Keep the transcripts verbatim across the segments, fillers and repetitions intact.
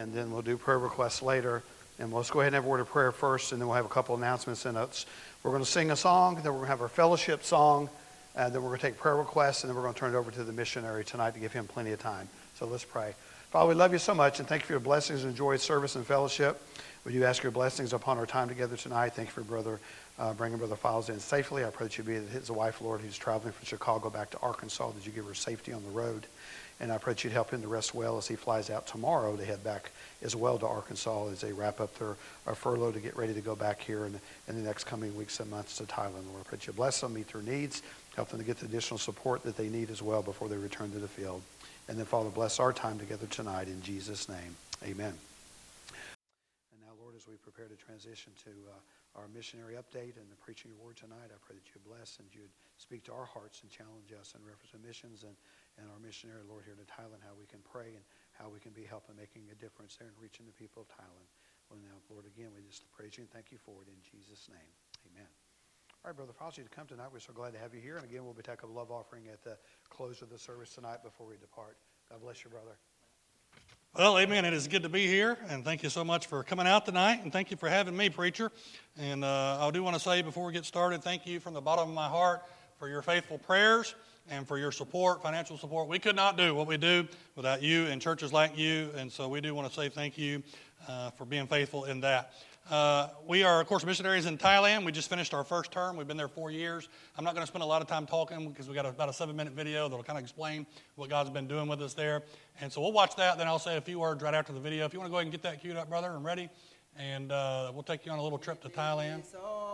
and then we'll do prayer requests later. And let's go ahead and have a word of prayer first, and then we'll have a couple announcements. And it's, we're going to sing a song, then we're going to have our fellowship song, and then we're going to take prayer requests, and then we're going to turn it over to the missionary tonight to give him plenty of time. So let's pray. Father, we love you so much, and thank you for your blessings and joy, service, and fellowship. Would you ask your blessings upon our time together tonight? Thank you for brother uh, bringing Brother Files in safely. I pray that you be his wife, Lord, who's traveling from Chicago back to Arkansas, that you give her safety on the road. And I pray that you'd help him to rest well as he flies out tomorrow to head back as well to Arkansas as they wrap up their uh, furlough to get ready to go back here in, in the next coming weeks and months to Thailand. Lord, I pray that you bless them, meet their needs, help them to get the additional support that they need as well before they return to the field. And then, Father, bless our time together tonight in Jesus' name. Amen. And now, Lord, as we prepare to transition to uh, our missionary update and the preaching of your word tonight, I pray that you bless and you'd speak to our hearts and challenge us in reference to missions and, and our missionary, Lord, here to Thailand, how we can pray and how we can be helping making a difference there and reaching the people of Thailand. Well, now, Lord, again, we just praise you and thank you for it in Jesus' name. Amen. All right, Brother Fauci, to come tonight. We're so glad to have you here. And again, we'll be taking a love offering at the close of the service tonight before we depart. God bless you, brother. Well, amen. It is good to be here, and thank you so much for coming out tonight, and thank you for having me, preacher. And uh, I do want to say before we get started, thank you from the bottom of my heart for your faithful prayers and for your support, financial support. We could not do what we do without you and churches like you, and so we do want to say thank you uh, for being faithful in that. Uh, we are, of course, missionaries in Thailand. We just finished our first term. We've been there four years. I'm not going to spend a lot of time talking because we got about a seven-minute video that will kind of explain what God's been doing with us there. And so we'll watch that, then I'll say a few words right after the video. If you want to go ahead and get that queued up, brother, and ready, and uh, we'll take you on a little trip to Thailand.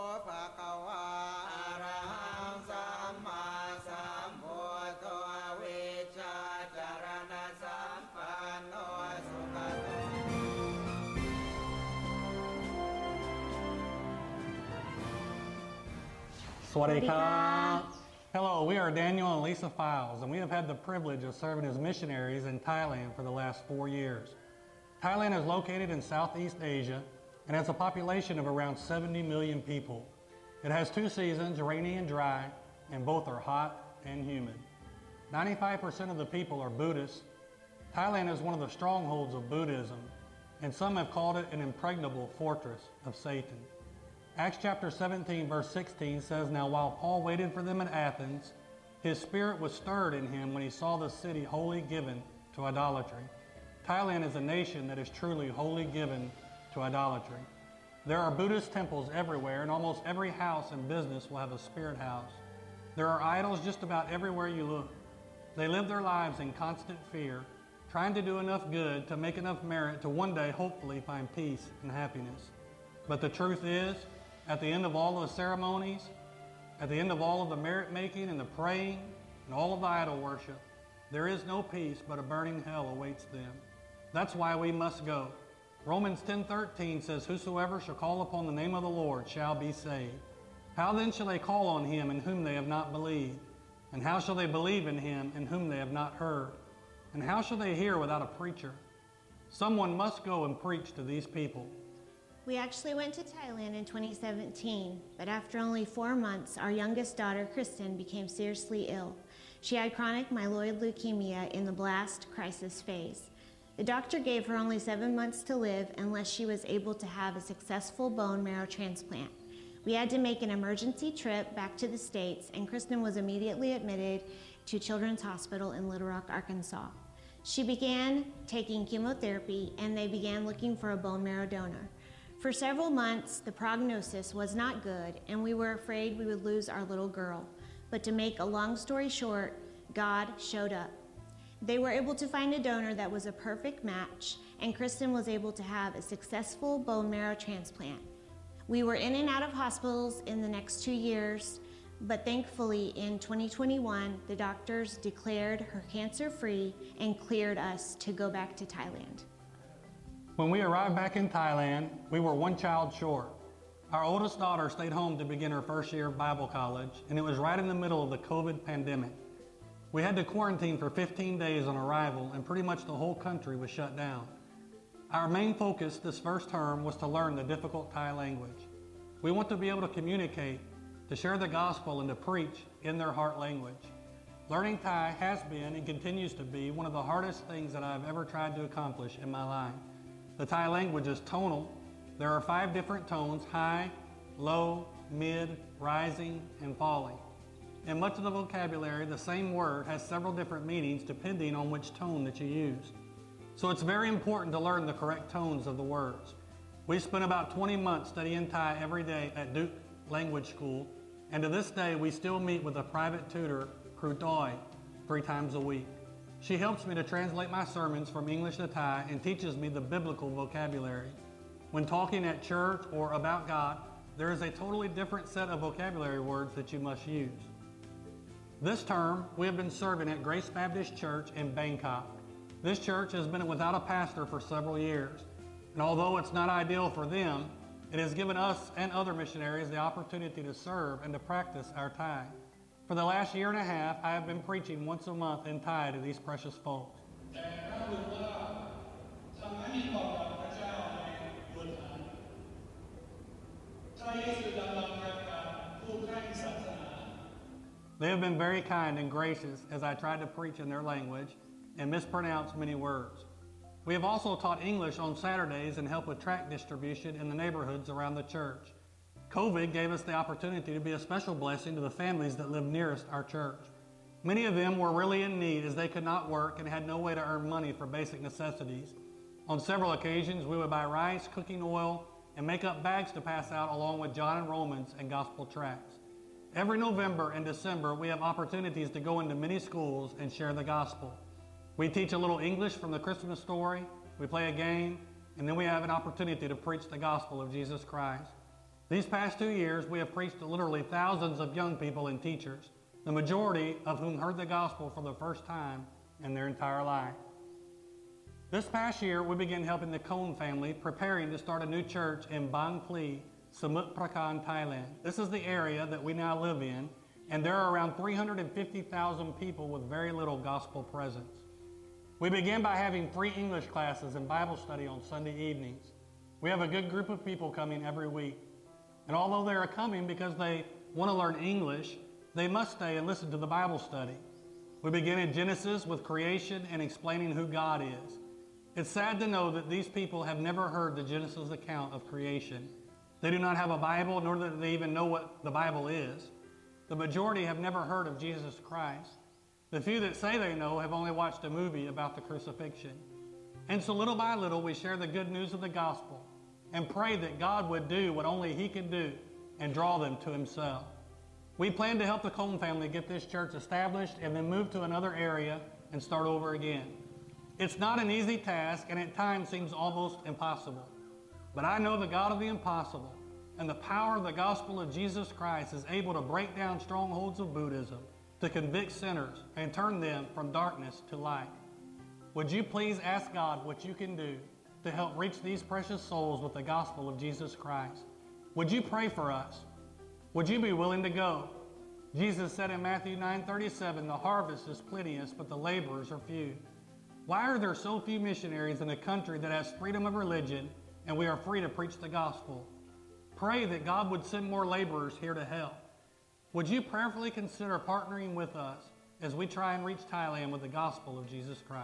Swadika. Hello, we are Daniel and Lisa Files, and we have had the privilege of serving as missionaries in Thailand for the last four years. Thailand is located in Southeast Asia and has a population of around seventy million people. It has two seasons, rainy and dry, and both are hot and humid. ninety-five percent of the people are Buddhists. Thailand is one of the strongholds of Buddhism, and some have called it an impregnable fortress of Satan. Acts chapter seventeen, verse sixteen says, "Now while Paul waited for them in Athens, his spirit was stirred in him when he saw the city wholly given to idolatry." Thailand is a nation that is truly wholly given to idolatry. There are Buddhist temples everywhere, and almost every house and business will have a spirit house. There are idols just about everywhere you look. They live their lives in constant fear, trying to do enough good to make enough merit to one day hopefully find peace and happiness. But the truth is, at the end of all of the ceremonies, at the end of all of the merit making and the praying and all of the idol worship, there is no peace, but a burning hell awaits them. That's why we must go. Romans ten thirteen says, "Whosoever shall call upon the name of the Lord shall be saved." How then shall they call on him in whom they have not believed? And how shall they believe in him in whom they have not heard? And how shall they hear without a preacher? Someone must go and preach to these people. We actually went to Thailand in twenty seventeen, but after only four months, our youngest daughter, Kristen, became seriously ill. She had chronic myeloid leukemia in the blast crisis phase. The doctor gave her only seven months to live unless she was able to have a successful bone marrow transplant. We had to make an emergency trip back to the States, and Kristen was immediately admitted to Children's Hospital in Little Rock, Arkansas. She began taking chemotherapy, and they began looking for a bone marrow donor. For several months, the prognosis was not good, and we were afraid we would lose our little girl. But to make a long story short, God showed up. They were able to find a donor that was a perfect match, and Kristen was able to have a successful bone marrow transplant. We were in and out of hospitals in the next two years, but thankfully in twenty twenty-one, the doctors declared her cancer-free and cleared us to go back to Thailand. When we arrived back in Thailand, we were one child short. Our oldest daughter stayed home to begin her first year of Bible college, and it was right in the middle of the COVID pandemic. We had to quarantine for fifteen days on arrival, and pretty much the whole country was shut down. Our main focus this first term was to learn the difficult Thai language. We want to be able to communicate, to share the gospel, and to preach in their heart language. Learning Thai has been and continues to be one of the hardest things that I've ever tried to accomplish in my life. The Thai language is tonal. There are five different tones: high, low, mid, rising, and falling. In much of the vocabulary, the same word has several different meanings depending on which tone that you use. So it's very important to learn the correct tones of the words. We spent about twenty months studying Thai every day at Duke Language School, and to this day we still meet with a private tutor, Kru Doi, three times a week. She helps me to translate my sermons from English to Thai and teaches me the biblical vocabulary. When talking at church or about God, there is a totally different set of vocabulary words that you must use. This term, we have been serving at Grace Baptist Church in Bangkok. This church has been without a pastor for several years, and although it's not ideal for them, it has given us and other missionaries the opportunity to serve and to practice our Thai. For the last year and a half, I have been preaching once a month in Thai to these precious folks. They have been very kind and gracious as I tried to preach in their language and mispronounced many words. We have also taught English on Saturdays and helped with tract distribution in the neighborhoods around the church. COVID gave us the opportunity to be a special blessing to the families that live nearest our church. Many of them were really in need as they could not work and had no way to earn money for basic necessities. On several occasions, we would buy rice, cooking oil, and make up bags to pass out along with John and Romans and gospel tracts. Every November and December, we have opportunities to go into many schools and share the gospel. We teach a little English from the Christmas story, we play a game, and then we have an opportunity to preach the gospel of Jesus Christ. These past two years, we have preached to literally thousands of young people and teachers, the majority of whom heard the gospel for the first time in their entire life. This past year, we began helping the Cone family preparing to start a new church in Bang Pli, Samut Prakan, Thailand. This is the area that we now live in, and there are around three hundred fifty thousand people with very little gospel presence. We began by having free English classes and Bible study on Sunday evenings. We have a good group of people coming every week. And although they are coming because they want to learn English, they must stay and listen to the Bible study. We begin in Genesis with creation and explaining who God is. It's sad to know that these people have never heard the Genesis account of creation. They do not have a Bible, nor do they even know what the Bible is. The majority have never heard of Jesus Christ. The few that say they know have only watched a movie about the crucifixion. And so little by little, we share the good news of the gospel and pray that God would do what only He can do and draw them to Himself. We plan to help the Cone family get this church established and then move to another area and start over again. It's not an easy task and at times seems almost impossible. But I know the God of the impossible and the power of the gospel of Jesus Christ is able to break down strongholds of Buddhism, to convict sinners and turn them from darkness to light. Would you please ask God what you can do to help reach these precious souls with the gospel of Jesus Christ? Would you pray for us? Would you be willing to go? Jesus said in Matthew nine thirty-seven, the harvest is plenteous, but the laborers are few. Why are there so few missionaries in a country that has freedom of religion and we are free to preach the gospel? Pray that God would send more laborers here to help. Would you prayerfully consider partnering with us as we try and reach Thailand with the gospel of Jesus Christ?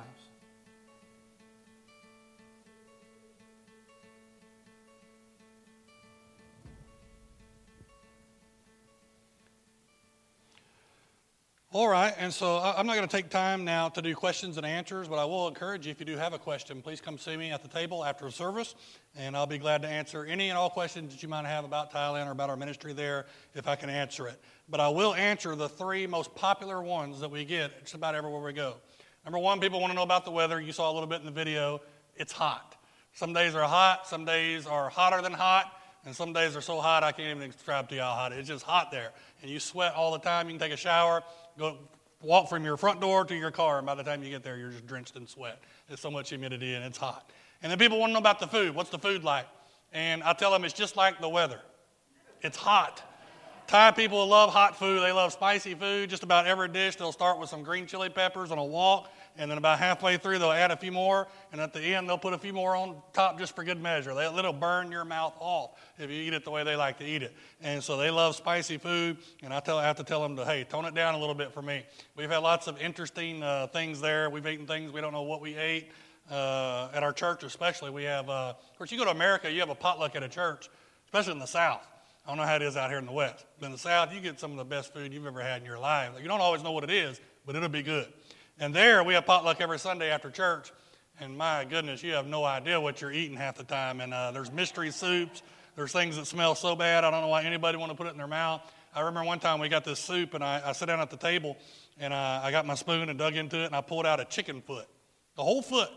All right, and so I'm not going to take time now to do questions and answers, but I will encourage you, if you do have a question, please come see me at the table after the service, and I'll be glad to answer any and all questions that you might have about Thailand or about our ministry there, if I can answer it. But I will answer the three most popular ones that we get just about everywhere we go. Number one, people want to know about the weather. You saw a little bit in the video. It's hot. Some days are hot, some days are hotter than hot, and some days are so hot I can't even describe to you how hot it is. It's just hot there, and you sweat all the time. You can take a shower, go walk from your front door to your car, and by the time you get there, you're just drenched in sweat. There's so much humidity, and it's hot. And then people want to know about the food. What's the food like? And I tell them it's just like the weather. It's hot. Thai people love hot food. They love spicy food. Just about every dish, they'll start with some green chili peppers on a wok, and then about halfway through, they'll add a few more, and at the end, they'll put a few more on top just for good measure. They, it'll burn your mouth off if you eat it the way they like to eat it. And so they love spicy food, and I, tell, I have to tell them to, hey, tone it down a little bit for me. We've had lots of interesting uh, things there. We've eaten things we don't know what we ate. uh, at our church especially, we have, uh, of course, you go to America, you have a potluck at a church, especially in the South. I don't know how it is out here in the West. But in the South, you get some of the best food you've ever had in your life. You don't always know what it is, but it'll be good. And there, we have potluck every Sunday after church. And my goodness, you have no idea what you're eating half the time. And uh, there's mystery soups. There's things that smell so bad, I don't know why anybody want to put it in their mouth. I remember one time we got this soup, and I, I sat down at the table, and uh, I got my spoon and dug into it, and I pulled out a chicken foot, the whole foot.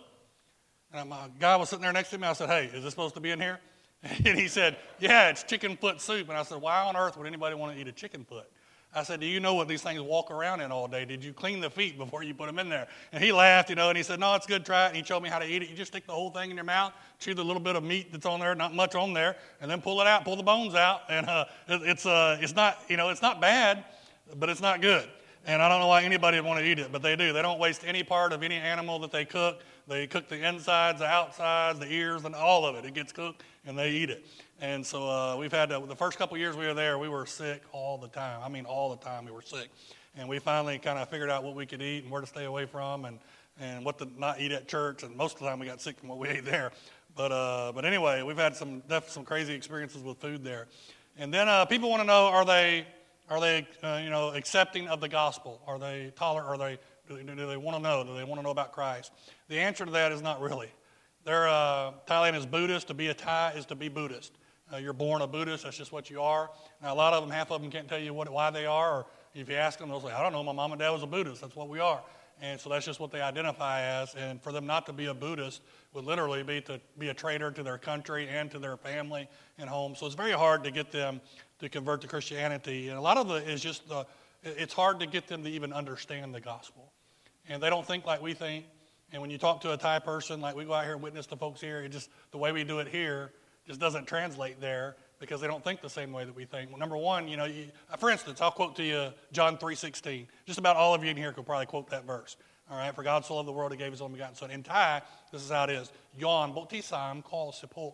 And my guy was sitting there next to me. I said, hey, is this supposed to be in here? And he said, yeah, it's chicken foot soup. And I said, why on earth would anybody want to eat a chicken foot? I said, do you know what these things walk around in all day? Did you clean the feet before you put them in there? And he laughed, you know, and he said, no, it's good, try it. And he showed me how to eat it. You just stick the whole thing in your mouth, chew the little bit of meat that's on there, not much on there, and then pull it out, pull the bones out. And uh, it, it's, uh, it's not, you know, it's not bad, but it's not good. And I don't know why anybody would want to eat it, but they do. They don't waste any part of any animal that they cook. They cook the insides, the outsides, the ears, and all of it. It gets cooked, and they eat it. And so uh, we've had, uh, the first couple of years we were there, we were sick all the time. I mean, all the time we were sick. And we finally kind of figured out what we could eat and where to stay away from and, and what to not eat at church. And most of the time we got sick from what we ate there. But uh, but anyway, we've had some definitely some crazy experiences with food there. And then uh, people want to know, are they... Are they, uh, you know, accepting of the gospel? Are they tolerant? Are they, do they, do they want to know? Do they want to know about Christ? The answer to that is not really. They're, uh, Thailand is Buddhist. To be a Thai is to be Buddhist. Uh, you're born a Buddhist. That's just what you are. Now, a lot of them, half of them can't tell you what, why they are. Or if you ask them, they'll say, I don't know. My mom and dad was a Buddhist. That's what we are. And so that's just what they identify as. And for them not to be a Buddhist would literally be to be a traitor to their country and to their family and home. So it's very hard to get them to convert to Christianity. And a lot of it is just, uh, it's hard to get them to even understand the gospel. And they don't think like we think. And when you talk to a Thai person, like we go out here and witness to folks here, it just, the way we do it here just doesn't translate there because they don't think the same way that we think. Well, number one, you know, you, for instance, I'll quote to you John three sixteen. Just about all of you in here could probably quote that verse. All right, for God so loved the world, he gave his only begotten son. In Thai, this is how it is. Yon bok ti sam call support.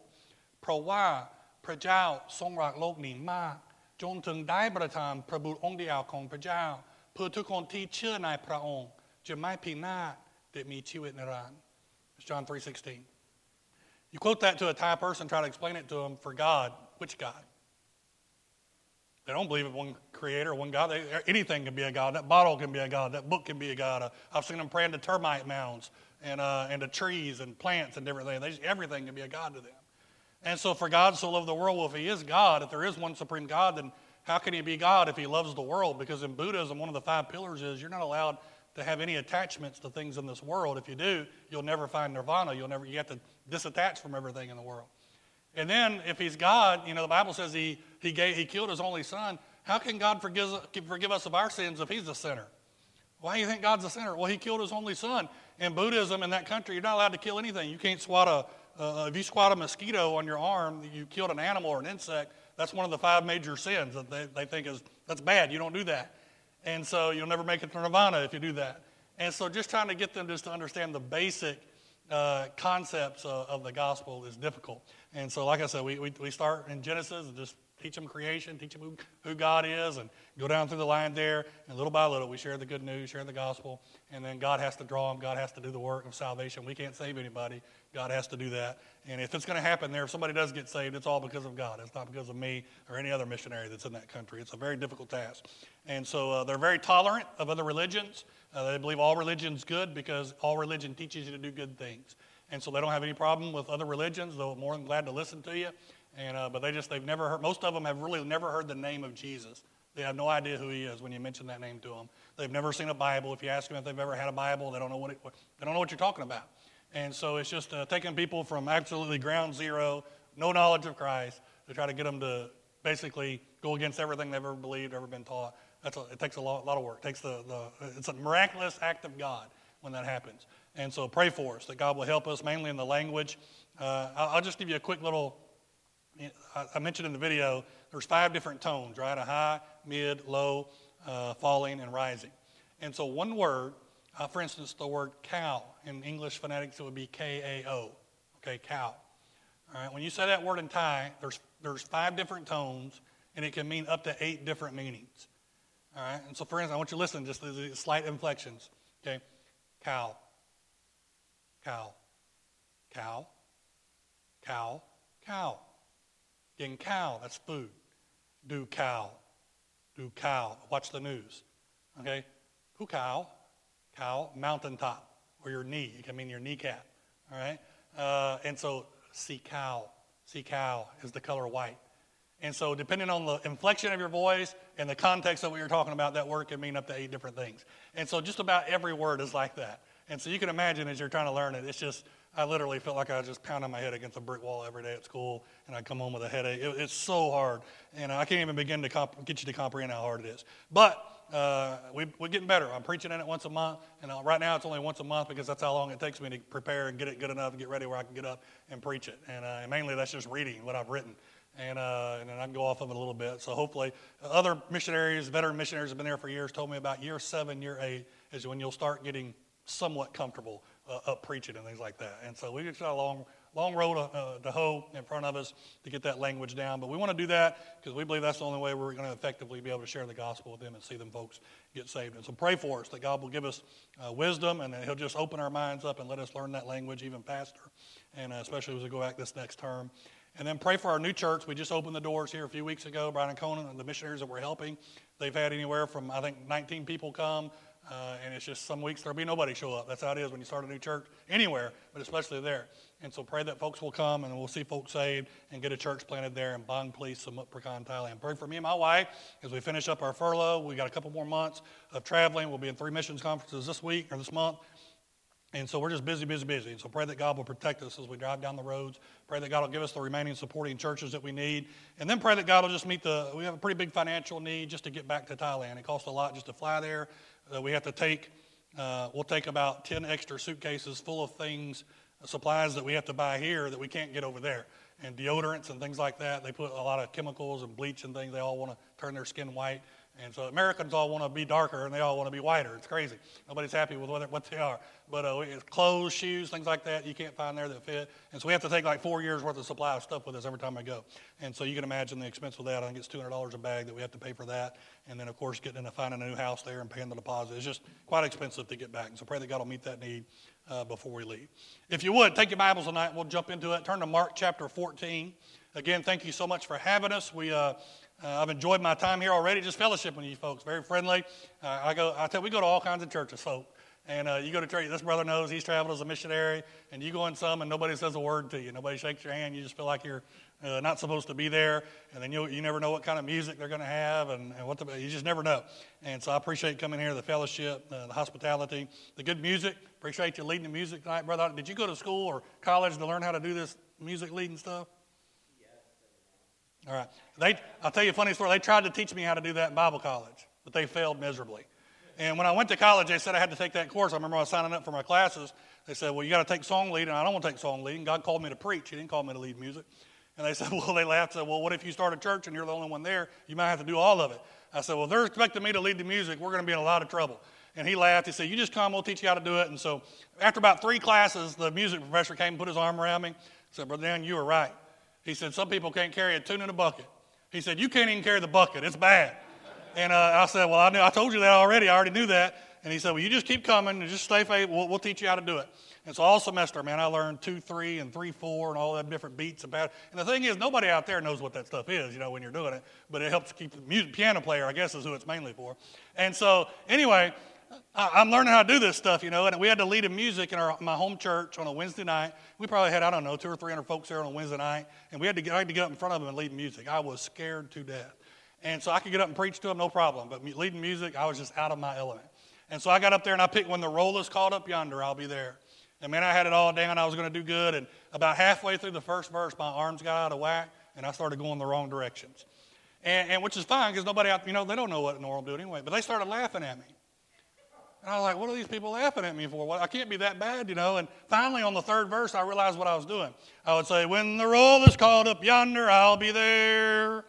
Prawa พระเจ้าทรงรักโลกนี้มากจนถึงได้ประทานพระบุตรองค์เดียวของพระเจ้าเพื่อทุกคนที่เชื่อในพระองค์จะไม่พินาศแต่มีชีวิตนิรันดร์ It's John three sixteen. You quote that to a Thai person, try to explain it to them for God. Which God? They don't believe in one creator, one God. They, anything can be a God. That bottle can be a God. That book can be a God. Uh, I've seen them praying to termite mounds and, uh, and to trees and plants and different things. They just, everything can be a God to them. And so for God so loved the world, well, if he is God, if there is one supreme God, then how can he be God if he loves the world? Because in Buddhism, one of the five pillars is you're not allowed to have any attachments to things in this world. If you do, you'll never find nirvana. You'll never, you have to disattach from everything in the world. And then if he's God, you know, the Bible says he he gave, he killed his only son. How can God forgive, forgive us of our sins if he's a sinner? Why do you think God's a sinner? Well, he killed his only son. In Buddhism, in that country, you're not allowed to kill anything. You can't swat a, uh, if you squat a mosquito on your arm, you killed an animal or an insect. That's one of the five major sins that they, they think is, that's bad. You don't do that. And so you'll never make it to nirvana if you do that. And so just trying to get them just to understand the basic uh, concepts of, of the gospel is difficult. And so, like I said, we, we, we start in Genesis and just teach them creation, teach them who, who God is, and go down through the line there. And little by little, we share the good news, share the gospel. And then God has to draw them. God has to do the work of salvation. We can't save anybody. God has to do that. And if it's going to happen there, if somebody does get saved, it's all because of God. It's not because of me or any other missionary that's in that country. It's a very difficult task. And so uh, they're very tolerant of other religions. Uh, they believe all religion's good because all religion teaches you to do good things. And so they don't have any problem with other religions. They're more than glad to listen to you. And uh, but they just, they've never heard, most of them have really never heard the name of Jesus. They have no idea who he is when you mention that name to them. They've never seen a Bible. If you ask them if they've ever had a Bible, they don't know what it, they don't know what you're talking about. And so it's just uh, taking people from absolutely ground zero, no knowledge of Christ, to try to get them to basically go against everything they've ever believed, ever been taught. That's a, it takes a lot, lot of work. It takes the, the it's a miraculous act of God when that happens. And so pray for us that God will help us, mainly in the language. Uh, I'll, I'll just give you a quick little. I, I mentioned in the video there's five different tones, right? A high, mid, low, uh, falling, and rising. And so one word. Uh, for instance, the word cow, in English phonetics, it would be K A O, okay, cow. All right, when you say that word in Thai, there's there's five different tones, and it can mean up to eight different meanings. All right, and so for instance, I want you to listen just to the slight inflections, okay, cow, cow, Cow, cow, cow. Again, cow, that's food. Do cow, do cow. Watch the news, okay? Who cow, cow, mountaintop, or your knee. It can mean your kneecap, all right? Uh, and so, see cow, see cow is the color white. And so depending on the inflection of your voice and the context of what you're talking about, that word can mean up to eight different things. And so just about every word is like that. And so you can imagine as you're trying to learn it, it's just, I literally felt like I was just pounding my head against a brick wall every day at school, and I'd come home with a headache. It, it's so hard, and I can't even begin to comp- get you to comprehend how hard it is. But uh, we, we're getting better. I'm preaching in it once a month, and uh, right now it's only once a month because that's how long it takes me to prepare and get it good enough and get ready where I can get up and preach it. And, uh, and mainly that's just reading what I've written. And, uh, and then I can go off of it a little bit. So hopefully other missionaries, veteran missionaries have been there for years, told me about year seven, year eight is when you'll start getting somewhat comfortable uh, up preaching and things like that. And so we've got a long, long road uh, to hoe in front of us to get that language down. But we want to do that because we believe that's the only way we're going to effectively be able to share the gospel with them and see them folks get saved. And so pray for us that God will give us uh, wisdom and that he'll just open our minds up and let us learn that language even faster, and uh, especially as we go back this next term. And then pray for our new church. We just opened the doors here a few weeks ago. Brian and Conan and the missionaries that we're helping, they've had anywhere from, I think, nineteen people come. Uh, and it's just some weeks there'll be nobody show up. That's how it is when you start a new church anywhere, but especially there. And so pray that folks will come and we'll see folks saved and get a church planted there in Bang Place, Samut Prakan, Thailand. Pray for me and my wife as we finish up our furlough. We got a couple more months of traveling. We'll be in three missions conferences this week or this month. And so we're just busy, busy, busy. And so pray that God will protect us as we drive down the roads. Pray that God will give us the remaining supporting churches that we need. And then pray that God will just meet the, we have a pretty big financial need just to get back to Thailand. It costs a lot just to fly there. Uh, we have to take, uh, we'll take about ten extra suitcases full of things, uh, supplies that we have to buy here that we can't get over there. And deodorants and things like that. They put a lot of chemicals and bleach and things. They all want to turn their skin white. And so Americans all want to be darker and they all want to be whiter. It's crazy. Nobody's happy with what, what they are. But uh, it's clothes, shoes, things like that you can't find there that fit. And so we have to take like four years worth of supply of stuff with us every time I go. And so you can imagine the expense with that. I think it's two hundred dollars a bag that we have to pay for that. And then, of course, getting into finding a new house there and paying the deposit. It's just quite expensive to get back. And so pray that God will meet that need uh, before we leave. If you would, take your Bibles tonight. We'll jump into it. Turn to Mark chapter fourteen. Again, thank you so much for having us. We uh, Uh, I've enjoyed my time here already, just fellowshipping with you folks. Very friendly. Uh, I go. I tell we go to all kinds of churches, folk. And uh, you go to church. This brother knows he's traveled as a missionary, and you go in some, and nobody says a word to you. Nobody shakes your hand. You just feel like you're uh, not supposed to be there. And then you you never know what kind of music they're going to have, and, and what the, you just never know. And so I appreciate coming here, the fellowship, uh, the hospitality, the good music. Appreciate you leading the music tonight, brother. Did you go to school or college to learn how to do this music leading stuff? All right. They, I'll tell you a funny story. They tried to teach me how to do that in Bible college, but they failed miserably. And when I went to college, they said I had to take that course. I remember I was signing up for my classes. They said, well, you got to take song lead, and I don't want to take song lead. And God called me to preach. He didn't call me to lead music. And they said, well, they laughed and said, well, what if you start a church and you're the only one there? You might have to do all of it. I said, well, if they're expecting me to lead the music, we're going to be in a lot of trouble. And he laughed. He said, you just come. We'll teach you how to do it. And so after about three classes, the music professor came and put his arm around me. He said, Brother Dan, you were right. He said, some people can't carry a tune in a bucket. He said, you can't even carry the bucket. It's bad. And uh, I said, well, I knew. I told you that already. I already knew that. And he said, well, you just keep coming and just stay faithful. We'll, we'll teach you how to do it. And so all semester, man, I learned two, three, and three, four, and all that different beats and patterns. And the thing is, nobody out there knows what that stuff is, you know, when you're doing it. But it helps keep the music, piano player, I guess, is who it's mainly for. And so anyway, I, I'm learning how to do this stuff, you know. And we had to lead a music in our, my home church on a Wednesday night. We probably had, I don't know, two or three hundred folks there on a Wednesday night. And we had to get, I had to get up in front of them and lead music. I was scared to death. And so I could get up and preach to them, no problem. But leading music, I was just out of my element. And so I got up there and I picked, when the roll is called up yonder, I'll be there. And man, I had it all down. I was going to do good. And about halfway through the first verse, my arms got out of whack and I started going the wrong directions. And, and which is fine because nobody out, you know, they don't know what normal do anyway. But they started laughing at me. And I was like, what are these people laughing at me for? Well, I can't be that bad, you know. And finally on the third verse, I realized what I was doing. I would say, when the roll is called up yonder, I'll be there.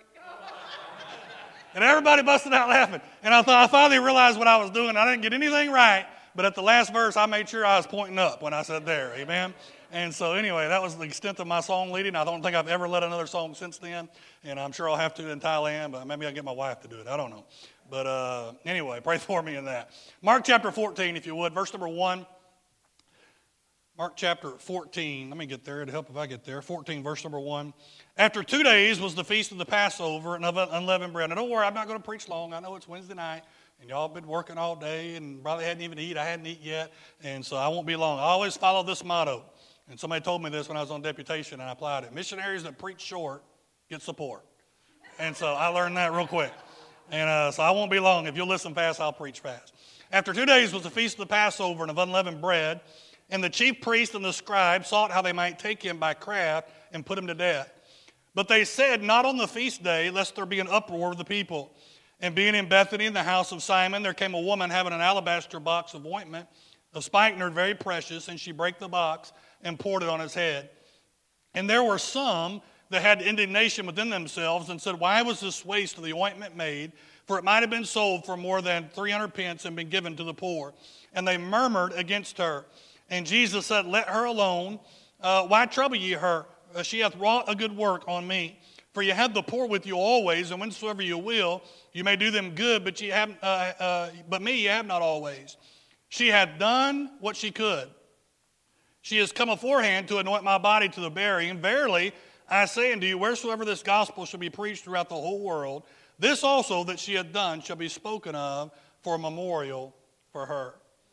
And everybody busted out laughing. And I thought I finally realized what I was doing. I didn't get anything right. But at the last verse, I made sure I was pointing up when I said there. Amen? And so anyway, that was the extent of my song leading. I don't think I've ever led another song since then. And I'm sure I'll have to in Thailand. But maybe I'll get my wife to do it. I don't know. But uh, anyway, pray for me in that. Mark chapter fourteen, if you would. Verse number one. Mark chapter fourteen. Let me get there. It'll help if I get there. fourteen, verse number one. After two days was the feast of the Passover and of unleavened bread. Now, don't worry, I'm not going to preach long. I know it's Wednesday night, and y'all have been working all day, and probably hadn't even eaten. I hadn't eaten yet, and so I won't be long. I always follow this motto, and somebody told me this when I was on deputation, and I applied it. Missionaries that preach short get support. And so I learned that real quick. And uh, so I won't be long. If you'll listen fast, I'll preach fast. After two days was the feast of the Passover and of unleavened bread, and the chief priests and the scribes sought how they might take him by craft and put him to death. But they said, not on the feast day, lest there be an uproar of the people. And being in Bethany in the house of Simon, there came a woman having an alabaster box of ointment, of spikenard very precious, and she brake the box and poured it on his head. And there were some that had indignation within themselves and said, why was this waste of the ointment made? For it might have been sold for more than three hundred pence and been given to the poor. And they murmured against her. And Jesus said, let her alone. Uh, why trouble ye her? Uh, she hath wrought a good work on me. For you have the poor with you always, and whensoever you will, you may do them good, but ye have, uh, uh, but me ye have not always. She hath done what she could. She has come aforehand to anoint my body to the burying. Verily, I say unto you, wheresoever this gospel shall be preached throughout the whole world, this also that she hath done shall be spoken of for a memorial for her.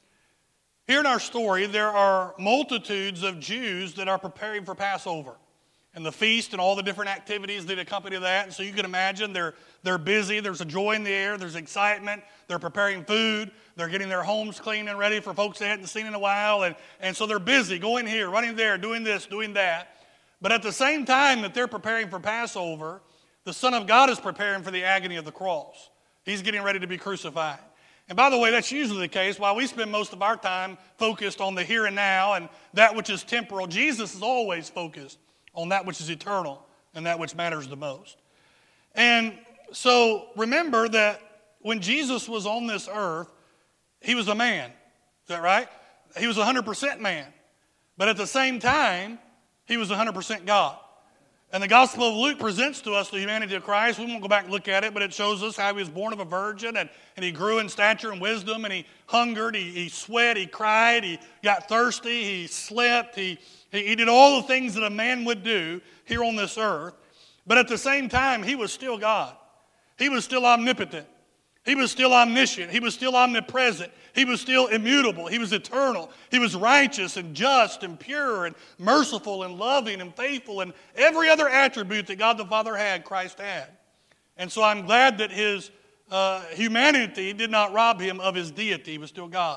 Here in our story, there are multitudes of Jews that are preparing for Passover and the feast and all the different activities that accompany that. And so you can imagine they're, they're busy. There's a joy in the air. There's excitement. They're preparing food. They're getting their homes clean and ready for folks they hadn't seen in a while. And, and so they're busy going here, running there, doing this, doing that. But at the same time that they're preparing for Passover, the Son of God is preparing for the agony of the cross. He's getting ready to be crucified. And by the way, that's usually the case. While we spend most of our time focused on the here and now and that which is temporal, Jesus is always focused on that which is eternal and that which matters the most. And so remember that when Jesus was on this earth, he was a man. Is that right? He was one hundred percent man. But at the same time, he was one hundred percent God. And the Gospel of Luke presents to us the humanity of Christ. We won't go back and look at it, but it shows us how he was born of a virgin, and, and he grew in stature and wisdom, and he hungered, he, he sweat, he cried, he got thirsty, he slept, he, he, he did all the things that a man would do here on this earth. But at the same time, he was still God. He was still omnipotent. He was still omniscient. He was still omnipresent. He was still immutable. He was eternal. He was righteous and just and pure and merciful and loving and faithful, and every other attribute that God the Father had, Christ had. And so I'm glad that his uh, humanity did not rob him of his deity. He was still God.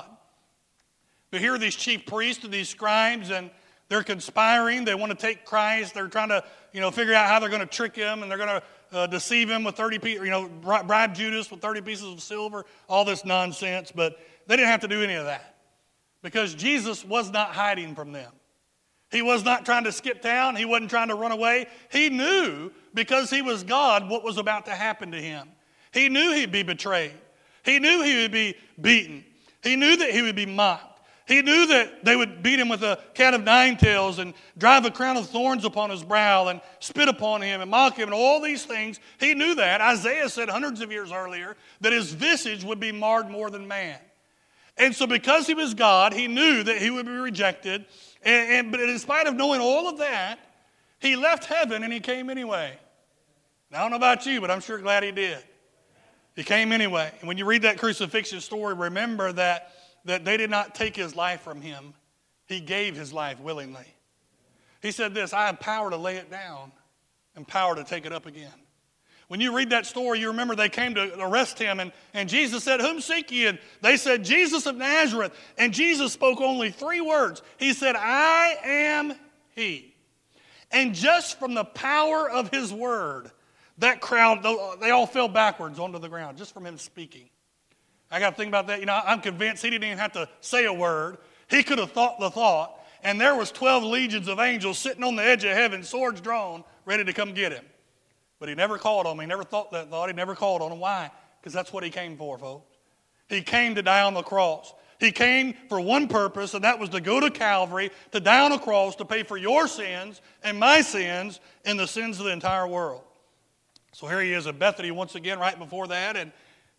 But here are these chief priests and these scribes, and they're conspiring. They want to take Christ. They're trying to, you know, figure out how they're going to trick him, and they're going to Uh, deceive him with thirty pieces, you know, bribe Judas with thirty pieces of silver, all this nonsense. But they didn't have to do any of that because Jesus was not hiding from them. He was not trying to skip town. He wasn't trying to run away. He knew, because he was God, what was about to happen to him. He knew he'd be betrayed. He knew he would be beaten. He knew that he would be mocked. He knew that they would beat him with a cat of nine tails and drive a crown of thorns upon his brow and spit upon him and mock him and all these things. He knew that. Isaiah said hundreds of years earlier that his visage would be marred more than man. And so because he was God, he knew that he would be rejected. And, and but in spite of knowing all of that, he left heaven and he came anyway. Now, I don't know about you, but I'm sure glad he did. He came anyway. And when you read that crucifixion story, remember that that they did not take his life from him. He gave his life willingly. He said this, I have power to lay it down and power to take it up again. When you read that story, you remember they came to arrest him, and, and Jesus said, whom seek ye? And they said, Jesus of Nazareth. And Jesus spoke only three words. He said, I am he. And just from the power of his word, that crowd, they all fell backwards onto the ground, just from him speaking. I got to think about that. You know, I'm convinced he didn't even have to say a word. He could have thought the thought, and there was twelve legions of angels sitting on the edge of heaven, swords drawn, ready to come get him. But he never called on them. He never thought that thought. He never called on them. Why? Because that's what he came for, folks. He came to die on the cross. He came for one purpose, and that was to go to Calvary, to die on a cross, to pay for your sins and my sins and the sins of the entire world. So here he is at Bethany once again right before that, and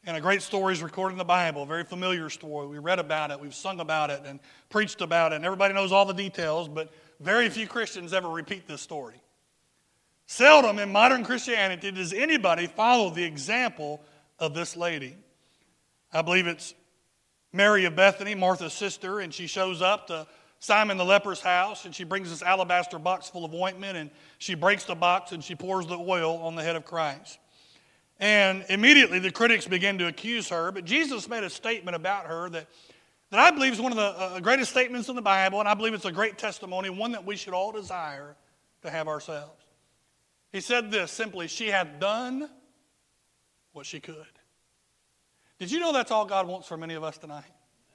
And a great story is recorded in the Bible, a very familiar story. We read about it, we've sung about it, and preached about it, and everybody knows all the details, but very few Christians ever repeat this story. Seldom in modern Christianity does anybody follow the example of this lady. I believe it's Mary of Bethany, Martha's sister, and she shows up to Simon the leper's house, and she brings this alabaster box full of ointment, and she breaks the box, and she pours the oil on the head of Christ. And immediately the critics begin to accuse her, but Jesus made a statement about her that, that I believe is one of the uh, greatest statements in the Bible, and I believe it's a great testimony, one that we should all desire to have ourselves. He said this simply, she had done what she could. Did you know that's all God wants for many of us tonight?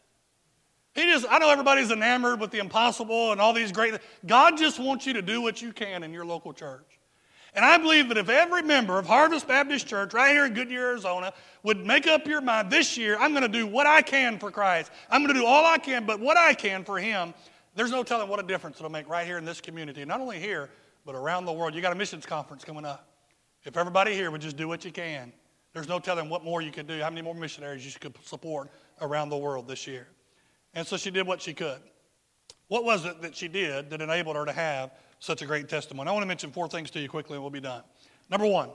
He just, I know everybody's enamored with the impossible and all these great things. God just wants you to do what you can in your local church. And I believe that if every member of Harvest Baptist Church right here in Goodyear, Arizona, would make up your mind this year, I'm going to do what I can for Christ. I'm going to do all I can, but what I can for Him, there's no telling what a difference it'll make right here in this community. Not only here, but around the world. You got a missions conference coming up. If everybody here would just do what you can, there's no telling what more you could do, how many more missionaries you could support around the world this year. And so she did what she could. What was it that she did that enabled her to have such a great testimony? I want to mention four things to you quickly and we'll be done. Number one,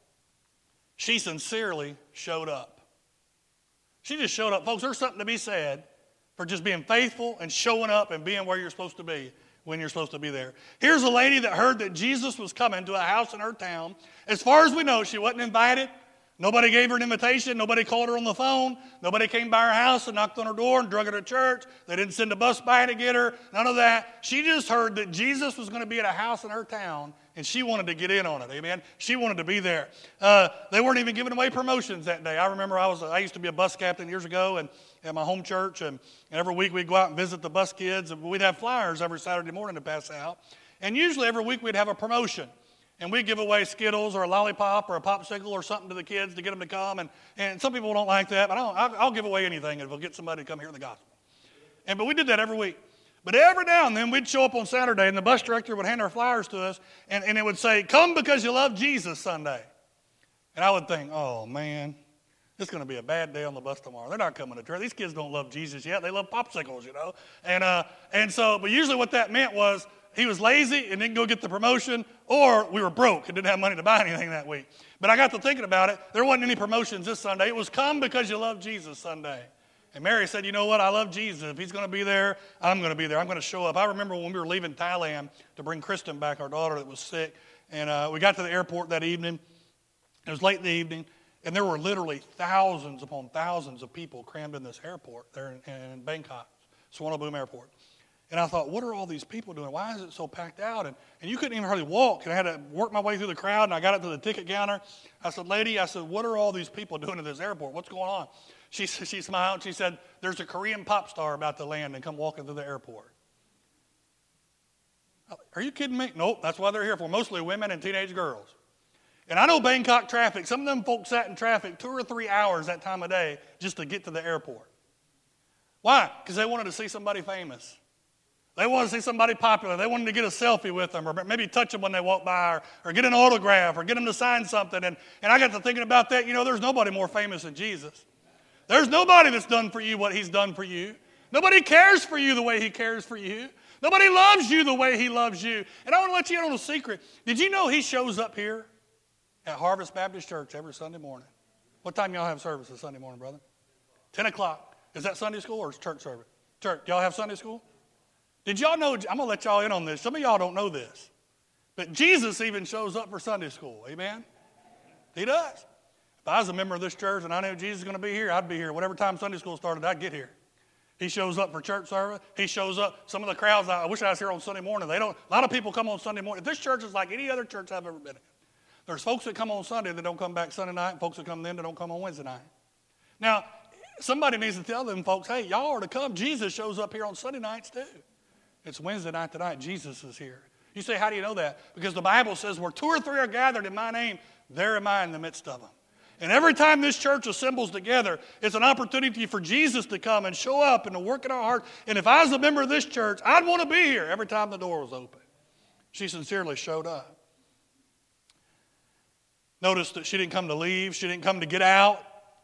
she sincerely showed up. She just showed up. Folks, there's something to be said for just being faithful and showing up and being where you're supposed to be when you're supposed to be there. Here's a lady that heard that Jesus was coming to a house in her town. As far as we know, she wasn't invited. Nobody gave her an invitation. Nobody called her on the phone. Nobody came by her house and knocked on her door and drug her to church. They didn't send a bus by to get her. None of that. She just heard that Jesus was going to be at a house in her town, and she wanted to get in on it. Amen. She wanted to be there. Uh, they weren't even giving away promotions that day. I remember I was I used to be a bus captain years ago, and at my home church, and, and every week we'd go out and visit the bus kids, and we'd have flyers every Saturday morning to pass out. And usually every week we'd have a promotion. And we give away Skittles or a lollipop or a popsicle or something to the kids to get them to come. And, and some people don't like that, but I don't, I'll, I'll give away anything if it'll get somebody to come hear the gospel. And But we did that every week. But every now and then we'd show up on Saturday and the bus director would hand our flyers to us and, and it would say, "Come because you love Jesus Sunday." And I would think, oh man, it's going to be a bad day on the bus tomorrow. They're not coming to church. These kids don't love Jesus yet. They love popsicles, you know. And, uh, and so, but usually what that meant was, he was lazy and didn't go get the promotion, or we were broke and didn't have money to buy anything that week. But I got to thinking about it. There wasn't any promotions this Sunday. It was "Come because you love Jesus" Sunday. And Mary said, you know what? I love Jesus. If He's going to be there, I'm going to be there. I'm going to show up. I remember when we were leaving Thailand to bring Kristen back, our daughter that was sick. And uh, we got to the airport that evening. It was late in the evening. And there were literally thousands upon thousands of people crammed in this airport there in, in Bangkok, Suvarnabhumi Airport. And I thought, what are all these people doing? Why is it so packed out? And, and you couldn't even hardly walk. And I had to work my way through the crowd, and I got up to the ticket counter. I said, lady, I said, what are all these people doing at this airport? What's going on? She, she smiled, and she said, there's a Korean pop star about to land and come walking through the airport. Are you kidding me? Nope, that's why they're here for, mostly women and teenage girls. And I know Bangkok traffic. Some of them folks sat in traffic two or three hours that time of day just to get to the airport. Why? Because they wanted to see somebody famous. They wanted to see somebody popular. They wanted to get a selfie with them, or maybe touch them when they walk by, or, or get an autograph, or get them to sign something. And, and I got to thinking about that. You know, there's nobody more famous than Jesus. There's nobody that's done for you what He's done for you. Nobody cares for you the way He cares for you. Nobody loves you the way He loves you. And I want to let you in on a secret. Did you know He shows up here at Harvest Baptist Church every Sunday morning? What time y'all have service this Sunday morning, brother? ten o'clock. Is that Sunday school or is church service? Church. Y'all have Sunday school? Did y'all know, I'm going to let y'all in on this. Some of y'all don't know this. But Jesus even shows up for Sunday school. Amen? He does. If I was a member of this church and I knew Jesus was going to be here, I'd be here. Whatever time Sunday school started, I'd get here. He shows up for church service. He shows up. Some of the crowds, I wish I was here on Sunday morning. They don't. A lot of people come on Sunday morning. This church is like any other church I've ever been in. There's folks that come on Sunday that don't come back Sunday night, and folks that come then that don't come on Wednesday night. Now, somebody needs to tell them folks, hey, y'all are to come. Jesus shows up here on Sunday nights too. It's Wednesday night tonight. Jesus is here. You say, how do you know that? Because the Bible says where two or three are gathered in my name, there am I in the midst of them. And every time this church assembles together, it's an opportunity for Jesus to come and show up and to work in our heart. And if I was a member of this church, I'd want to be here every time the door was open. She sincerely showed up. Notice that she didn't come to leave. She didn't come to get out.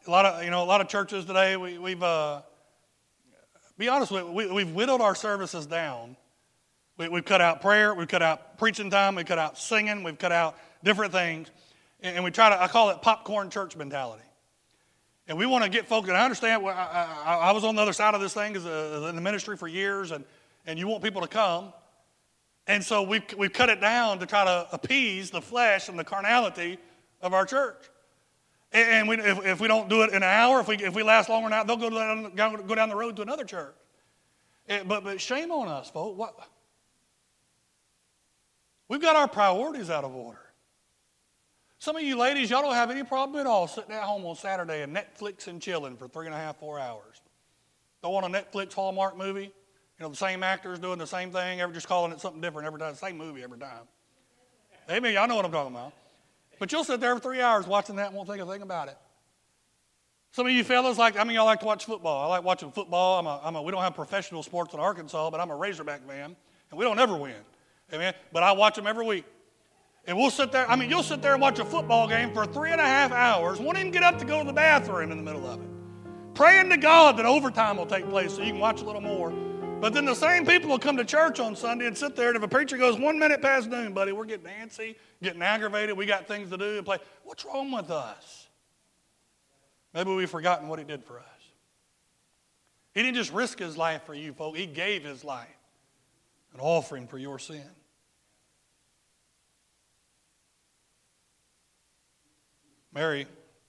a lot of, you know, a lot of churches today, we, we've, uh, be honest with you, we, we've whittled our services down. We, we've cut out prayer, we've cut out preaching time, we've cut out singing, we've cut out different things. And, and we try to, I call it popcorn church mentality. And we want to get folks, and I understand, I, I, I was on the other side of this thing as a, in the ministry for years, and, and you want people to come. And so we've, we've cut it down to try to appease the flesh and the carnality of our church. And we, if, if we don't do it in an hour, if we, if we last longer than that, they'll go down, go down the road to another church. And, but, but shame on us, folks. What? We've got our priorities out of order. Some of you ladies, y'all don't have any problem at all sitting at home on Saturday and Netflix and chilling for three and a half, four hours. Don't want a Netflix Hallmark movie? You know, the same actors doing the same thing, ever just calling it something different every time, same movie every time. Amen, y'all know what I'm talking about. But you'll sit there for three hours watching that and won't think a thing about it. Some of you fellas, like, I mean, y'all like to watch football. I like watching football. I'm a, I'm a, we don't have professional sports in Arkansas, but I'm a Razorback fan, and we don't ever win. Amen. But I watch them every week. And we'll sit there, I mean, you'll sit there and watch a football game for three and a half hours, won't even get up to go to the bathroom in the middle of it. Praying to God that overtime will take place so you can watch a little more. But then the same people will come to church on Sunday and sit there, and if a preacher goes one minute past noon, buddy, we're getting antsy, getting aggravated, we got things to do and play. What's wrong with us? Maybe we've forgotten what he did for us. He didn't just risk his life for you, folks. He gave his life, an offering for your sin. Mary,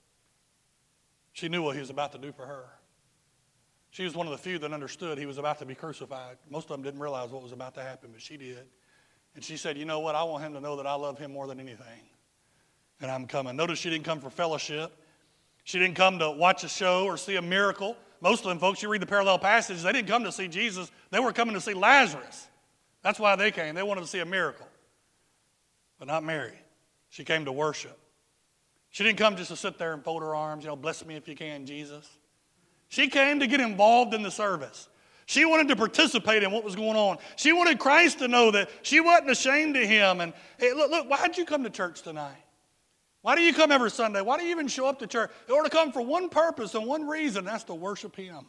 she knew what he was about to do for her. She was one of the few that understood he was about to be crucified. Most of them didn't realize what was about to happen, but she did. And she said, you know what? I want him to know that I love him more than anything. And I'm coming. Notice she didn't come for fellowship. She didn't come to watch a show or see a miracle. Most of them, folks, you read the parallel passages, they didn't come to see Jesus. They were coming to see Lazarus. That's why they came. They wanted to see a miracle. But not Mary. She came to worship. She didn't come just to sit there and fold her arms, you know, bless me if you can, Jesus. She came to get involved in the service. She wanted to participate in what was going on. She wanted Christ to know that she wasn't ashamed of him. And hey, look, look, why did you come to church tonight? Why do you come every Sunday? Why do you even show up to church? You ought to come for one purpose and one reason, and that's to worship him.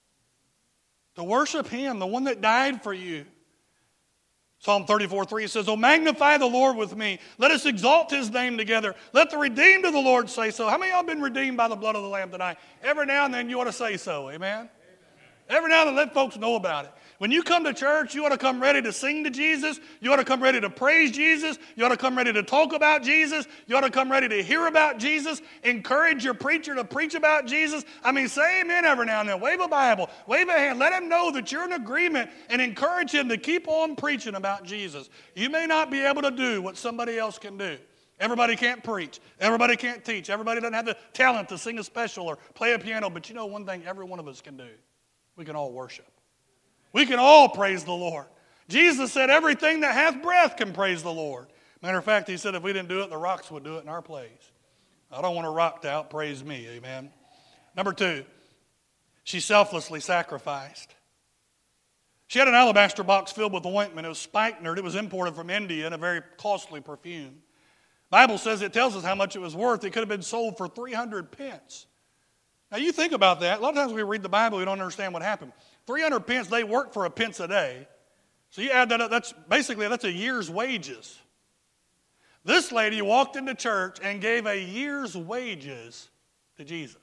To worship him, the one that died for you. Psalm thirty-four three says, "Oh, magnify the Lord with me. Let us exalt his name together. Let the redeemed of the Lord say so." How many of y'all been redeemed by the blood of the Lamb tonight? Every now and then you ought to say so. Amen? Amen. Every now and then let folks know about it. When you come to church, you ought to come ready to sing to Jesus. You ought to come ready to praise Jesus. You ought to come ready to talk about Jesus. You ought to come ready to hear about Jesus. Encourage your preacher to preach about Jesus. I mean, say amen every now and then. Wave a Bible. Wave a hand. Let him know that you're in agreement and encourage him to keep on preaching about Jesus. You may not be able to do what somebody else can do. Everybody can't preach. Everybody can't teach. Everybody doesn't have the talent to sing a special or play a piano. But you know one thing every one of us can do? We can all worship. We can all praise the Lord. Jesus said everything that hath breath can praise the Lord. Matter of fact, he said if we didn't do it, the rocks would do it in our place. I don't want a rock to outpraise me, amen. Number two, she selflessly sacrificed. She had an alabaster box filled with ointment. It was spikenard. It was imported from India in a very costly perfume. The Bible says it tells us how much it was worth. It could have been sold for three hundred pence. Now you think about that. A lot of times we read the Bible, we don't understand what happened. three hundred pence, they work for a pence a day. So you add that up, that's basically, that's a year's wages. This lady walked into church and gave a year's wages to Jesus.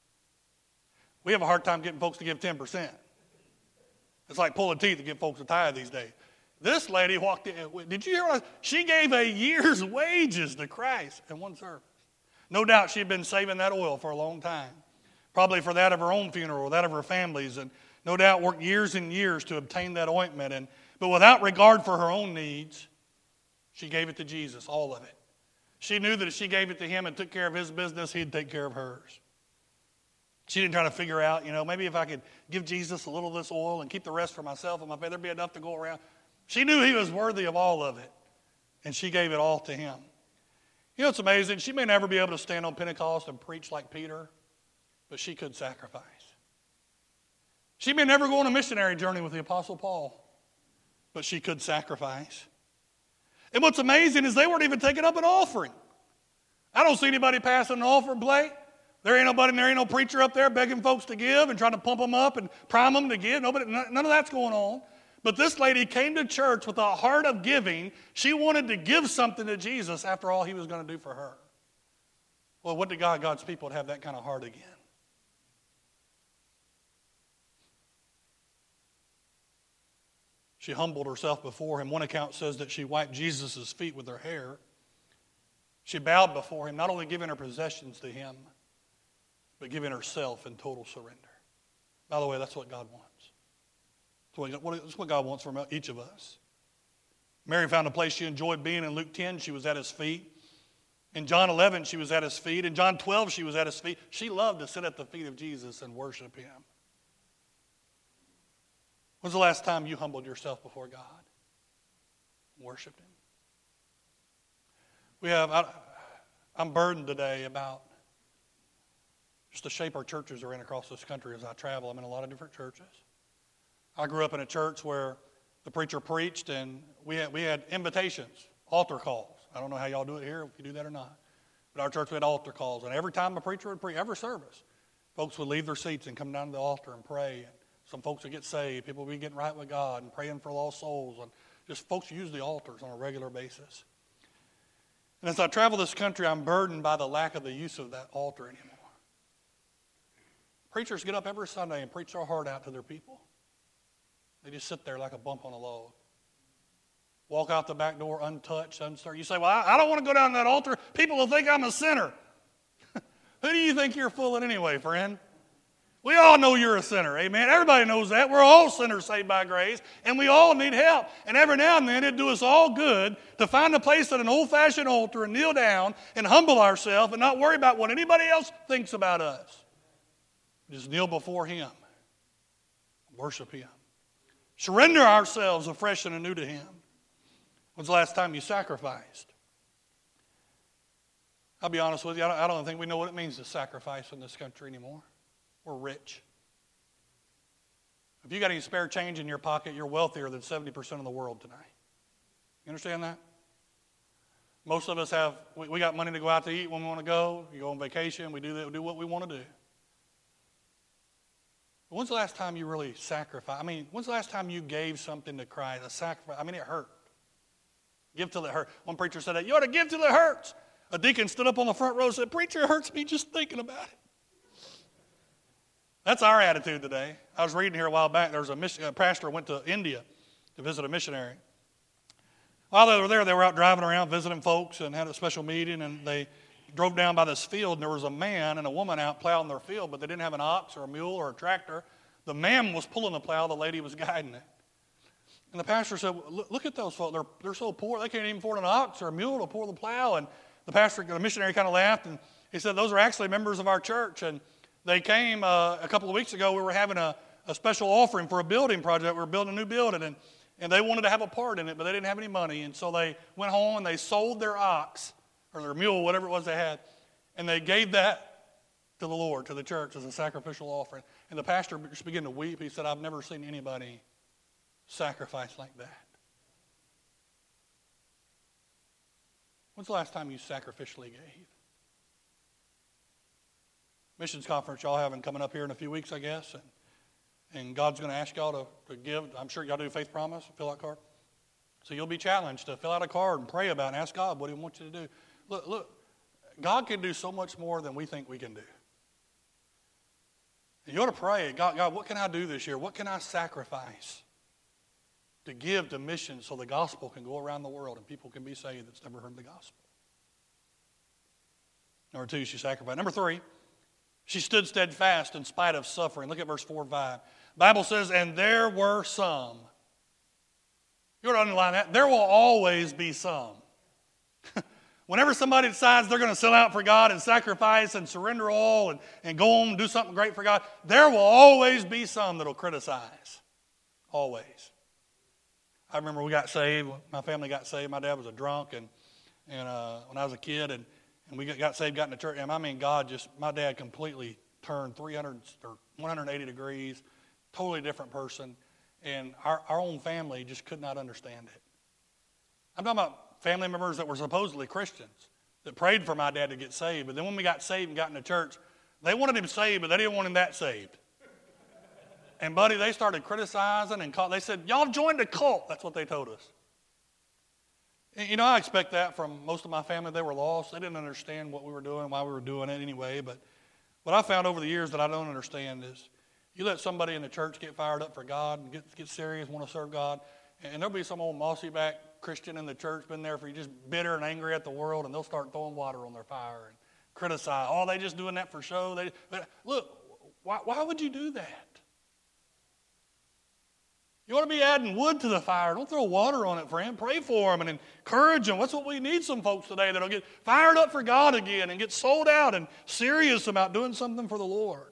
We have a hard time getting folks to give ten percent. It's like pulling teeth to get folks to tithe these days. This lady walked in, did you hear what I, she gave a year's wages to Christ in one service. No doubt she had been saving that oil for a long time. Probably for that of her own funeral or that of her family's, and no doubt worked years and years to obtain that ointment. And but without regard for her own needs, she gave it to Jesus, all of it. She knew that if she gave it to him and took care of his business, he'd take care of hers. She didn't try to figure out, you know, maybe if I could give Jesus a little of this oil and keep the rest for myself and my family, there'd be enough to go around. She knew he was worthy of all of it, and she gave it all to him. You know, it's amazing. She may never be able to stand on Pentecost and preach like Peter, but she could sacrifice. She may never go on a missionary journey with the Apostle Paul, but she could sacrifice. And what's amazing is they weren't even taking up an offering. I don't see anybody passing an offering plate. There ain't nobody, there ain't no preacher up there begging folks to give and trying to pump them up and prime them to give. Nobody, none of that's going on. But this lady came to church with a heart of giving. She wanted to give something to Jesus after all he was going to do for her. Well, what did God, God's people have that kind of heart again? She humbled herself before him. One account says that she wiped Jesus' feet with her hair. She bowed before him, not only giving her possessions to him, but giving herself in total surrender. By the way, that's what God wants. That's what God wants from each of us. Mary found a place she enjoyed being. In Luke ten, she was at his feet. In John eleven, she was at his feet. In John twelve, she was at his feet. She loved to sit at the feet of Jesus and worship him. When's the last time you humbled yourself before God and worshiped him? We have, I, I'm burdened today about just the shape our churches are in across this country as I travel. I'm in a lot of different churches. I grew up in a church where the preacher preached and we had, we had invitations, altar calls. I don't know how y'all do it here, if you do that or not. But our church, we had altar calls. And every time a preacher would preach, every service, folks would leave their seats and come down to the altar and pray. And some folks would get saved. People would be getting right with God and praying for lost souls. And just folks use the altars on a regular basis. And as I travel this country, I'm burdened by the lack of the use of that altar anymore. Preachers get up every Sunday and preach their heart out to their people. They just sit there like a bump on a log. Walk out the back door untouched, unstirred. You say, well, I, I don't want to go down that altar. People will think I'm a sinner. Who do you think you're fooling anyway, friend? We all know you're a sinner, amen? Everybody knows that. We're all sinners saved by grace, and we all need help. And every now and then it'd do us all good to find a place at an old-fashioned altar and kneel down and humble ourselves and not worry about what anybody else thinks about us. Just kneel before him. Worship him. Surrender ourselves afresh and anew to him. When's the last time you sacrificed? I'll be honest with you, I don't, I don't think we know what it means to sacrifice in this country anymore. We're rich. If you got any spare change in your pocket, you're wealthier than seventy percent of the world tonight. You understand that? Most of us have, we, we got money to go out to eat when we want to go. You go on vacation, we do, that, we do what we want to do. But when's the last time you really sacrificed? I mean, when's the last time you gave something to Christ, a sacrifice? I mean, it hurt. Give till it hurt. One preacher said that, you ought to give till it hurts. A deacon stood up on the front row and said, preacher, it hurts me just thinking about it. That's our attitude today. I was reading here a while back, there was a, mission, a pastor who went to India to visit a missionary. While they were there, they were out driving around visiting folks and had a special meeting, and they drove down by this field, and there was a man and a woman out plowing their field, but they didn't have an ox or a mule or a tractor. The man was pulling the plow, the lady was guiding it. And the pastor said, look, look at those folks. They're, they're so poor, they can't even afford an ox or a mule to pull the plow. And the pastor, the missionary kind of laughed, and he said, those are actually members of our church. And they came uh, a couple of weeks ago. We were having a, a special offering for a building project. We were building a new building, and, and they wanted to have a part in it, but they didn't have any money. And so they went home and they sold their ox or their mule, whatever it was they had, and they gave that to the Lord, to the church, as a sacrificial offering. And the pastor just began to weep. He said, I've never seen anybody sacrifice like that. When's the last time you sacrificially gave? Missions conference y'all having coming up here in a few weeks, I guess, and, and God's going to ask y'all to, to give. I'm sure y'all do a faith promise, fill out a card. So you'll be challenged to fill out a card and pray about it and ask God what he wants you to do. Look, look, God can do so much more than we think we can do. And you ought to pray, God, God, what can I do this year? What can I sacrifice to give to missions so the gospel can go around the world and people can be saved that's never heard the gospel? Number two, she sacrificed. Number three, she stood steadfast in spite of suffering. Look at verse four and five. The Bible says, and there were some. You ought to underline that. There will always be some. Whenever somebody decides they're going to sell out for God and sacrifice and surrender all and, and go on and do something great for God, there will always be some that will criticize. Always. I remember we got saved. My family got saved. My dad was a drunk, and and uh, when I was a kid, and, and we got saved, got into church. And I mean, God just, my dad completely turned three hundred or one hundred eighty degrees, totally different person. And our, our own family just could not understand it. I'm talking about family members that were supposedly Christians that prayed for my dad to get saved. But then when we got saved and got into church, They wanted him saved, but they didn't want him that saved. And, buddy, they started criticizing and call, they said, y'all have joined a cult. That's what they told us. And, you know, I expect that from most of my family. They were lost. They didn't understand what we were doing, why we were doing it anyway. But what I found over the years that I don't understand is you let somebody in the church get fired up for God and get, get serious, want to serve God, and there'll be some old mossy-back Christian in the church been there for you, just bitter and angry at the world, and they'll start throwing water on their fire and criticize. Oh, they just doing that for show. They, but look, why, why would you do that? You want to be adding wood to the fire. Don't throw water on it, friend. Pray for them and encourage them. That's what we need some folks today that'll get fired up for God again and get sold out and serious about doing something for the Lord.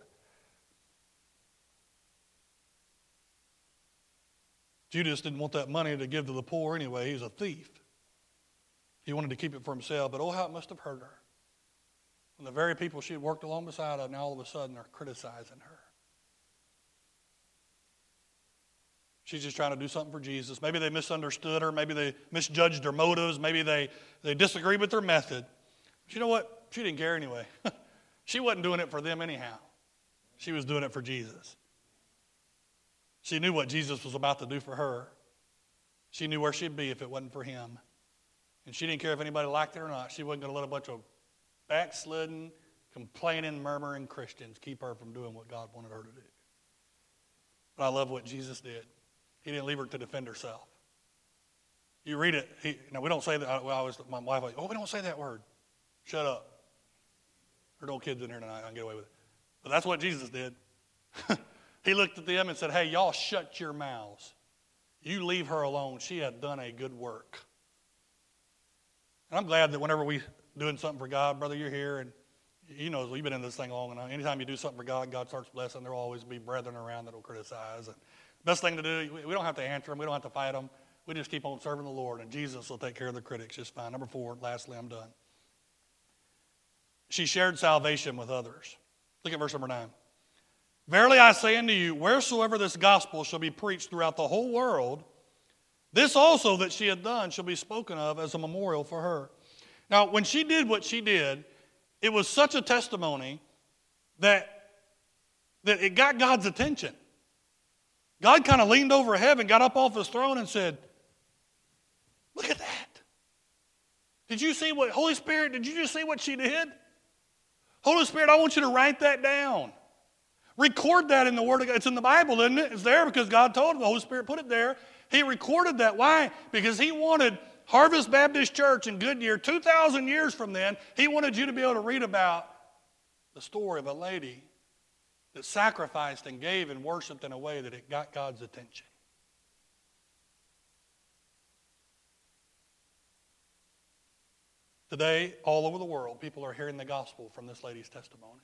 Judas didn't want that money to give to the poor anyway. He was a thief. He wanted to keep it for himself, but oh, how it must have hurt her. When the very people she had worked along beside of, now all of a sudden are criticizing her. She's just trying to do something for Jesus. Maybe they misunderstood her. Maybe they misjudged her motives. Maybe they, they disagreed with her method. But you know what? She didn't care anyway. She wasn't doing it for them anyhow. She was doing it for Jesus. She knew what Jesus was about to do for her. She knew where she'd be if it wasn't for him. And she didn't care if anybody liked it or not. She wasn't going to let a bunch of backslidden, complaining, murmuring Christians keep her from doing what God wanted her to do. But I love what Jesus did. He didn't leave her to defend herself. You read it. He, now, we don't say that. I, well, I was, my wife was like, oh, we don't say that word. Shut up. There's no kids in here tonight. I can get away with it. But that's what Jesus did. He looked at them and said, hey, y'all shut your mouths. You leave her alone. She had done a good work. And I'm glad that whenever we doing something for God, brother, you're here, and you know, we've been in this thing long enough. Anytime you do something for God, God starts blessing. There will always be brethren around that will criticize. And the best thing to do, we don't have to answer them. We don't have to fight them. We just keep on serving the Lord, and Jesus will take care of the critics just fine. Number four, lastly, I'm done. She shared salvation with others. Look at verse number nine. Verily I say unto you, wheresoever this gospel shall be preached throughout the whole world, this also that she had done shall be spoken of as a memorial for her. Now, when she did what she did, it was such a testimony that, that it got God's attention. God kind of leaned over heaven, got up off his throne and said, look at that. Did you see what, Holy Spirit, did you just see what she did? Holy Spirit, I want you to write that down. Record that in the Word of God. It's in the Bible, isn't it? It's there because God told him. The Holy Spirit put it there. He recorded that. Why? Because he wanted Harvest Baptist Church in Goodyear, two thousand years from then, he wanted you to be able to read about the story of a lady that sacrificed and gave and worshiped in a way that it got God's attention. Today, all over the world, people are hearing the gospel from this lady's testimony.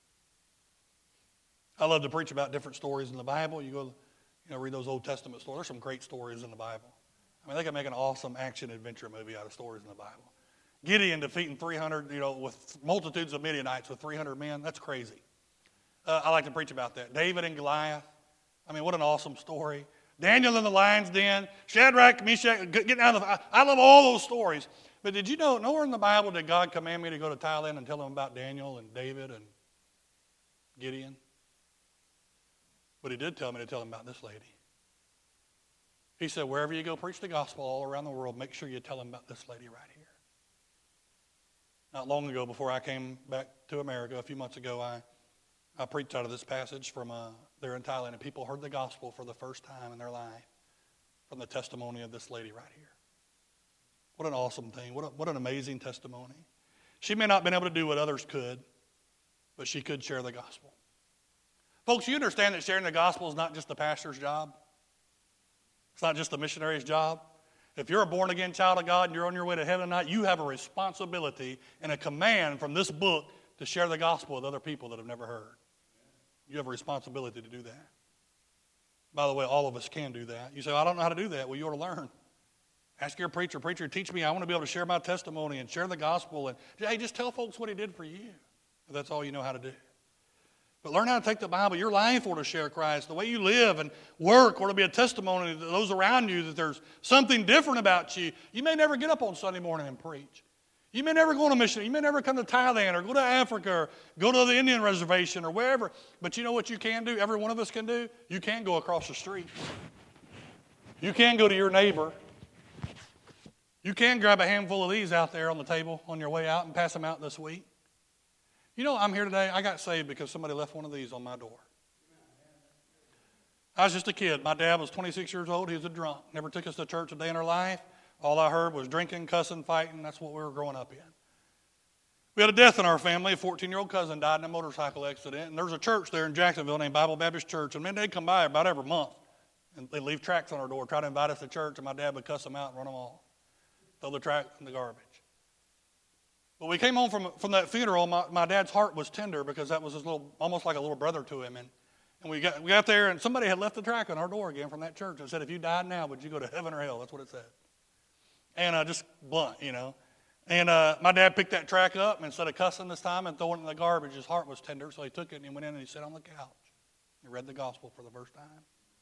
I love to preach about different stories in the Bible. You go, you know, read those Old Testament stories. There's some great stories in the Bible. I mean, they can make an awesome action-adventure movie out of stories in the Bible. Gideon defeating three hundred, you know, with multitudes of Midianites with three hundred men. That's crazy. Uh, I like to preach about that. David and Goliath. I mean, what an awesome story. Daniel in the lion's den. Shadrach, Meshach, getting out of the... I, I love all those stories. But did you know, nowhere in the Bible did God command me to go to Thailand and tell them about Daniel and David and Gideon? But he did tell me to tell them about this lady. He said, wherever you go preach the gospel all around the world, make sure you tell them about this lady right here. Not long ago, before I came back to America, a few months ago, I, I preached out of this passage from uh, there in Thailand, and people heard the gospel for the first time in their life from the testimony of this lady right here. What an awesome thing. What, a, what an amazing testimony. She may not have been able to do what others could, but she could share the gospel. Folks, you understand that sharing the gospel is not just the pastor's job. It's not just the missionary's job. If you're a born-again child of God and you're on your way to heaven tonight, you have a responsibility and a command from this book to share the gospel with other people that have never heard. You have a responsibility to do that. By the way, all of us can do that. You say, I don't know how to do that. Well, you ought to learn. Ask your preacher, preacher, teach me. I want to be able to share my testimony and share the gospel. And hey, just tell folks what he did for you. If that's all you know how to do. But learn how to take the Bible. Your life ought to share Christ. The way you live and work ought to be a testimony to those around you that there's something different about you. You may never get up on Sunday morning and preach. You may never go on a mission. You may never come to Thailand or go to Africa or go to the Indian reservation or wherever. But you know what you can do? Every one of us can do? You can go across the street. You can go to your neighbor. You can grab a handful of these out there on the table on your way out and pass them out this week. You know, I'm here today. I got saved because somebody left one of these on my door. I was just a kid. My dad was twenty-six years old. He was a drunk. Never took us to church a day in our life. All I heard was drinking, cussing, fighting. That's what we were growing up in. We had a death in our family. A fourteen-year-old cousin died in a motorcycle accident. And there was a church there in Jacksonville named Bible Baptist Church. And man, they'd come by about every month. And they'd leave tracts on our door, try to invite us to church. And my dad would cuss them out and run them off. Throw the tract in the garbage. But we came home from, from that funeral. My, my dad's heart was tender because that was his little, almost like a little brother to him. And And we got, we got there, and somebody had left the tract on our door again from that church and said, if you died now, would you go to heaven or hell? That's what it said. And uh, just blunt, you know. And uh, my dad picked that tract up, and instead of cussing this time and throwing it in the garbage, his heart was tender, so he took it and he went in and he sat on the couch. He read the gospel for the first time.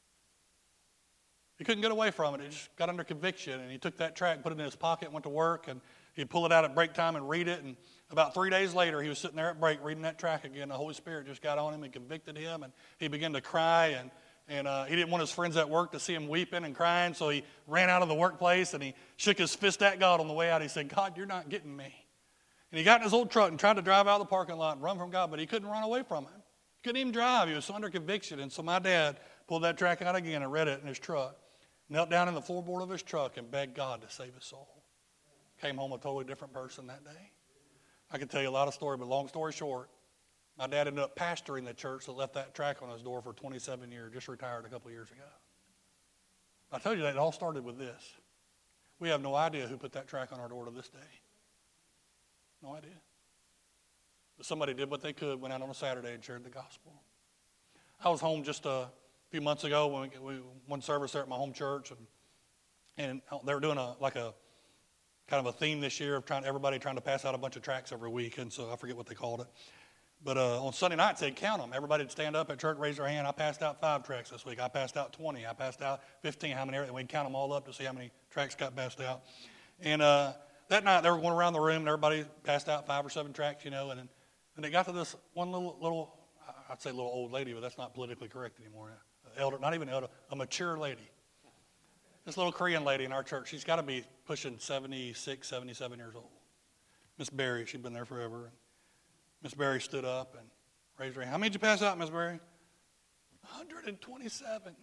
He couldn't get away from it. He just got under conviction, and he took that tract, put it in his pocket, went to work, and he'd pull it out at break time and read it. And about three days later, he was sitting there at break reading that tract again. The Holy Spirit just got on him and convicted him, and he began to cry. And, and uh, he didn't want his friends at work to see him weeping and crying, so he ran out of the workplace, and he shook his fist at God on the way out. He said, God, you're not getting me. And he got in his old truck and tried to drive out of the parking lot and run from God, but he couldn't run away from him. He couldn't even drive. He was so under conviction. And so my dad pulled that tract out again and read it in his truck, knelt down in the floorboard of his truck and begged God to save his soul. Came home a totally different person that day. I could tell you a lot of stories, but long story short, my dad ended up pastoring the church that left that tract on his door for twenty-seven years, just retired a couple of years ago. I told you that it all started with this. We have no idea who put that tract on our door to this day. No idea. But somebody did what they could, went out on a Saturday and shared the gospel. I was home just a few months ago when we, we one service there at my home church, and and they were doing a like a kind of a theme this year of trying everybody trying to pass out a bunch of tracts every week, and so I forget what they called it. But uh, on Sunday nights they'd count them. Everybody would stand up at church, raise their hand. I passed out five tracts this week. I passed out twenty. I passed out fifteen. How many? And we'd count them all up to see how many tracts got passed out. And uh, that night they were going around the room, and everybody passed out five or seven tracts, you know. And then and they got to this one little little I'd say little old lady, but that's not politically correct anymore. Elder, not even elder, a mature lady. This little Korean lady in our church, she's got to be pushing seventy-six, seventy-seven years old. Miss Berry, she'd been there forever. Miss Berry stood up and raised her hand. How many did you pass out, Miss Berry? one hundred twenty-seven.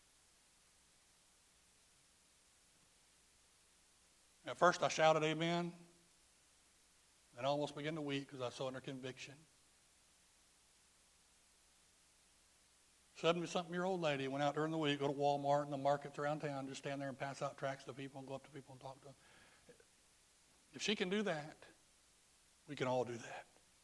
At first I shouted amen, and I almost began to weep because I was so under conviction. seventy-something-year-old lady went out during the week, go to Walmart and the markets around town, just stand there and pass out tracts to people and go up to people and talk to them. If she can do that, we can all do that.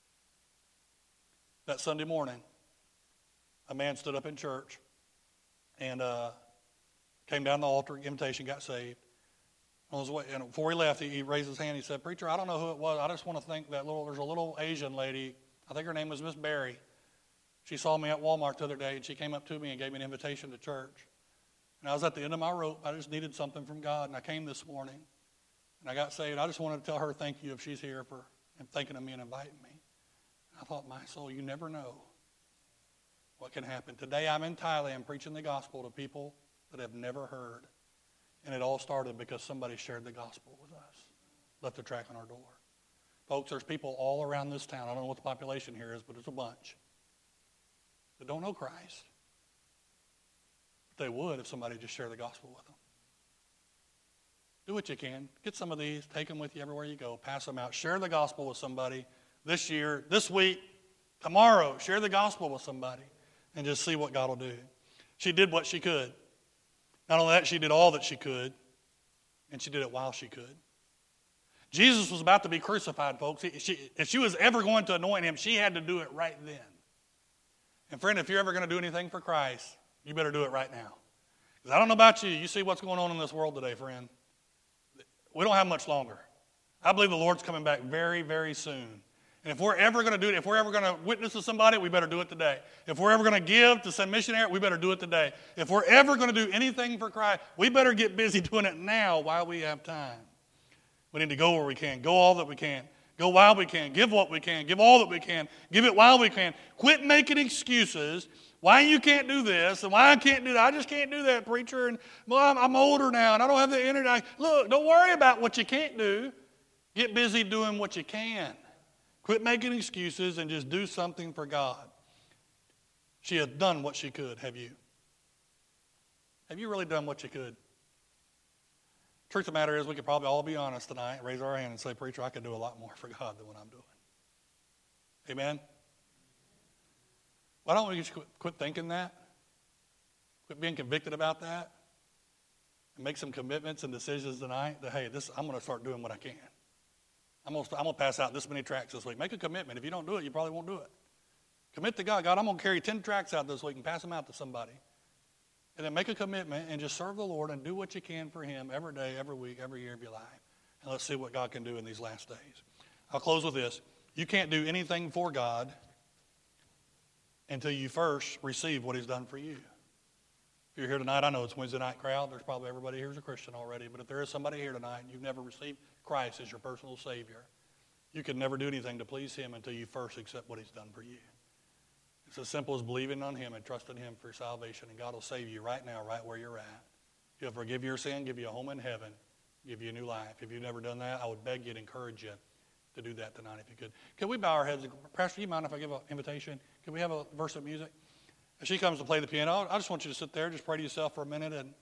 That Sunday morning, a man stood up in church and uh, came down the altar, invitation, got saved. On his way, and before he left, he, he raised his hand. He said, "Preacher, I don't know who it was. I just want to thank that little, there's a little Asian lady. I think her name was Miss Berry. She saw me at Walmart the other day, and she came up to me and gave me an invitation to church. And I was at the end of my rope. I just needed something from God, and I came this morning, and I got saved. I just wanted to tell her thank you if she's here for and thinking of me and inviting me." And I thought, my soul, you never know what can happen. Today I'm in Thailand preaching the gospel to people that have never heard. And it all started because somebody shared the gospel with us, left a tract on our door. Folks, there's people all around this town. I don't know what the population here is, but it's a bunch that don't know Christ. But they would if somebody just shared the gospel with them. Do what you can. Get some of these. Take them with you everywhere you go. Pass them out. Share the gospel with somebody this year, this week, tomorrow. Share the gospel with somebody and just see what God will do. She did what she could. Not only that, she did all that she could, and she did it while she could. Jesus was about to be crucified, folks. He, she, if she was ever going to anoint him, she had to do it right then. And friend, if you're ever going to do anything for Christ, you better do it right now. Because I don't know about you. You see what's going on in this world today, friend. We don't have much longer. I believe the Lord's coming back very, very soon. And if we're ever going to do it, if we're ever going to witness to somebody, we better do it today. If we're ever going to give to some missionary, we better do it today. If we're ever going to do anything for Christ, we better get busy doing it now while we have time. We need to go where we can, go all that we can, go while we can, give what we can, give all that we can, give it while we can. Quit making excuses why you can't do this and why I can't do that. I just can't do that, preacher, and well, I'm, I'm older now and I don't have the energy. Look, don't worry about what you can't do. Get busy doing what you can. Quit making excuses and just do something for God. She has done what she could, have you? Have you really done what you could? Truth of the matter is, we could probably all be honest tonight, raise our hand and say, preacher, I could do a lot more for God than what I'm doing. Amen? Why don't we just quit, quit thinking that? Quit being convicted about that? And make some commitments and decisions tonight that, hey, this, I'm going to start doing what I can. I'm going to, I'm going to pass out this many tracts this week. Make a commitment. If you don't do it, you probably won't do it. Commit to God. God, I'm going to carry ten tracts out this week and pass them out to somebody. And then make a commitment and just serve the Lord and do what you can for Him every day, every week, every year of your life. And let's see what God can do in these last days. I'll close with this. You can't do anything for God until you first receive what He's done for you. If you're here tonight, I know it's Wednesday night crowd. There's probably everybody here is a Christian already. But if there is somebody here tonight and you've never received Christ as your personal Savior, you can never do anything to please Him until you first accept what He's done for you. It's as simple as believing on Him and trusting Him for salvation, and God will save you right now, right where you're at. He'll forgive your sin, give you a home in heaven, give you a new life. If you've never done that, I would beg you to encourage you to do that tonight if you could. Can we bow our heads? Pastor, do you mind if I give an invitation? Can we have a verse of music? As she comes to play the piano, I just want you to sit there, just pray to yourself for a minute, and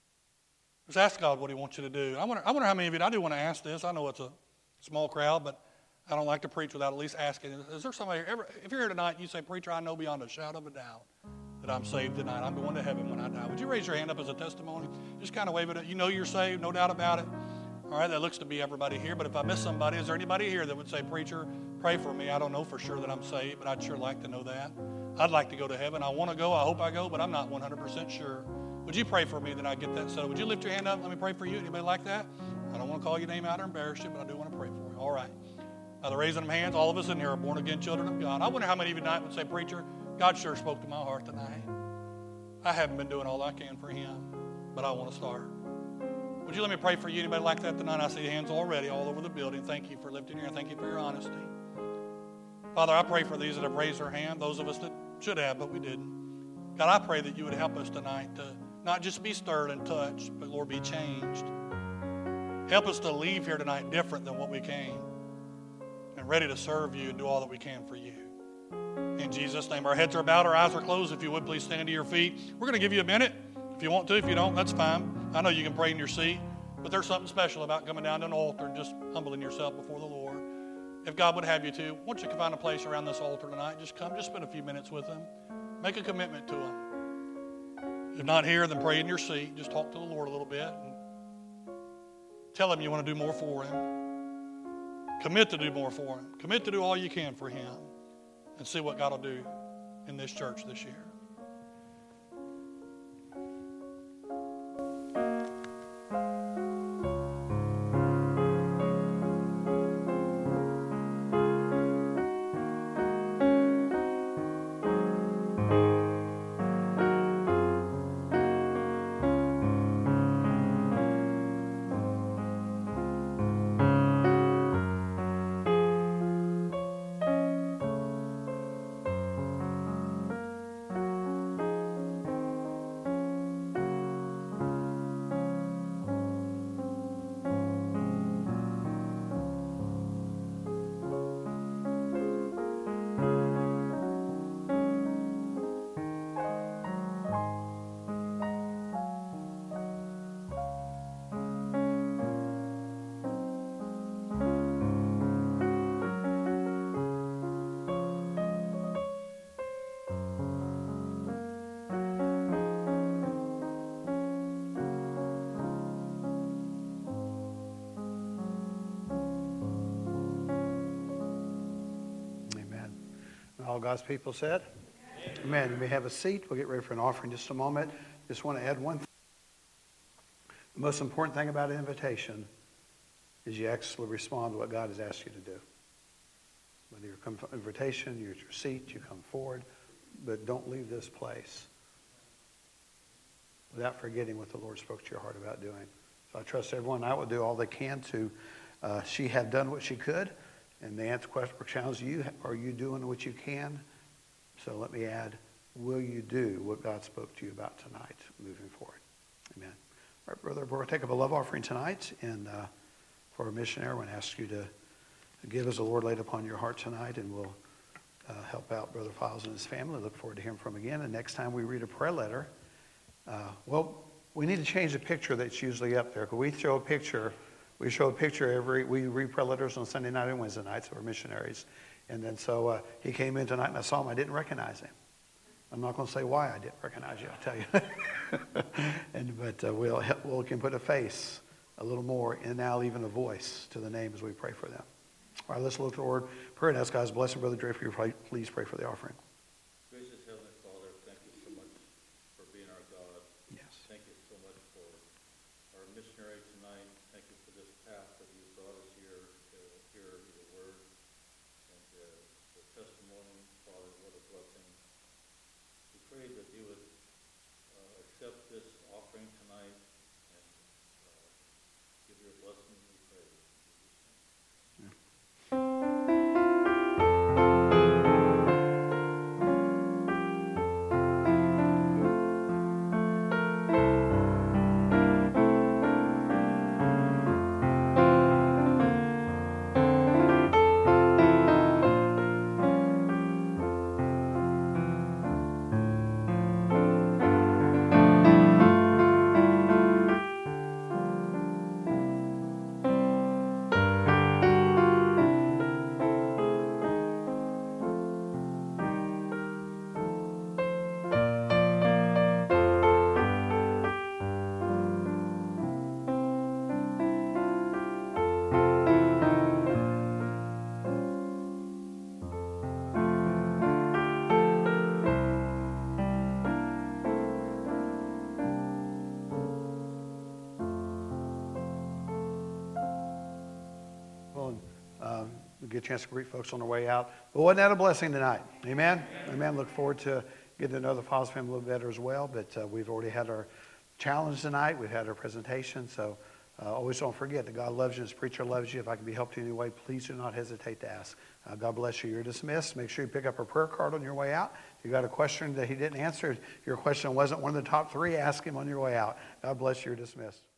just ask God what He wants you to do. I wonder, I wonder how many of you, I do want to ask this. I know it's a small crowd, but I don't like to preach without at least asking. Is there somebody here? Ever, if you're here tonight and you say, preacher, I know beyond a shadow of a doubt that I'm saved tonight. I'm going to heaven when I die. Would you raise your hand up as a testimony? Just kind of wave it. You know you're saved, no doubt about it. All right, that looks to be everybody here. But if I miss somebody, is there anybody here that would say, preacher, pray for me? I don't know for sure that I'm saved, but I'd sure like to know that. I'd like to go to heaven. I want to go. I hope I go, but I'm not one hundred percent sure. Would you pray for me that I get that settled? Would you lift your hand up? Let me pray for you. Anybody like that? I don't want to call your name out or embarrass you, but I do want to pray for you. All right. By the raising of hands, all of us in here are born-again children of God. I wonder how many of you tonight would say, preacher, God sure spoke to my heart tonight. I haven't been doing all I can for Him, but I want to start. Would you let me pray for you? Anybody like that tonight? I see hands already all over the building. Thank you for lifting your hand. Thank you for your honesty. Father, I pray for these that have raised their hand, those of us that should have, but we didn't. God, I pray that you would help us tonight to not just be stirred and touched, but, Lord, be changed. Help us to leave here tonight different than what we came, and ready to serve you and do all that we can for you. In Jesus' name, our heads are bowed, our eyes are closed. If you would, please stand to your feet. We're going to give you a minute. If you want to, if you don't, that's fine. I know you can pray in your seat, but there's something special about coming down to an altar and just humbling yourself before the Lord. If God would have you to, once you can find a place around this altar tonight, just come, just spend a few minutes with Him. Make a commitment to Him. If not here, then pray in your seat. Just talk to the Lord a little bit and tell Him you want to do more for Him. Commit to do more for Him. Commit to do all you can for Him, and see what God will do in this church this year. All God's people said? Amen. Amen. You may have a seat. We'll get ready for an offering in just a moment. Just want to add one thing. The most important thing about an invitation is you actually respond to what God has asked you to do. Whether you come for invitation, you're at your seat, you come forward, but don't leave this place without forgetting what the Lord spoke to your heart about doing. So I trust everyone I will do all they can to uh, she had done what she could. And the answer question or challenge to you, are you doing what you can? So let me add, will you do what God spoke to you about tonight moving forward? Amen. All right, brother, we're going to take up a love offering tonight. And uh, for a missionary, I want to ask you to give as the Lord laid upon your heart tonight, and we'll uh, help out Brother Files and his family. Look forward to hearing from him again. And next time we read a prayer letter, uh, well, we need to change the picture that's usually up there. Because we show a picture, we show a picture every, we read prayer letters on Sunday night and Wednesday nights, so we're missionaries. And then so uh, he came in tonight and I saw him, I didn't recognize him. I'm not going to say why I didn't recognize you, I'll tell you. and, but uh, we'll, we can put a face, a little more, and now even a voice to the name as we pray for them. All right, let's look toward prayer and ask God's blessing. Brother Draper, please pray for the offering. Gracious Heavenly Father, thank you so much for being our God. Yes. Thank you so much for our missionary tonight. Thank you for this path that you brought us here to hear your word and uh, the testimony. Father, what a blessing. We pray that you would uh, accept this offering tonight and uh, give your blessing, we pray. In Jesus' name. Get a chance to greet folks on their way out. But wasn't that a blessing tonight? Amen? Amen. Amen. Look forward to getting to know the Files family a little better as well. But uh, we've already had our challenge tonight. We've had our presentation. So uh, always don't forget that God loves you and His preacher loves you. If I can be helped in any way, please do not hesitate to ask. Uh, God bless you. You're dismissed. Make sure you pick up a prayer card on your way out. If you got a question that he didn't answer, if your question wasn't one of the top three, ask him on your way out. God bless you. You're dismissed.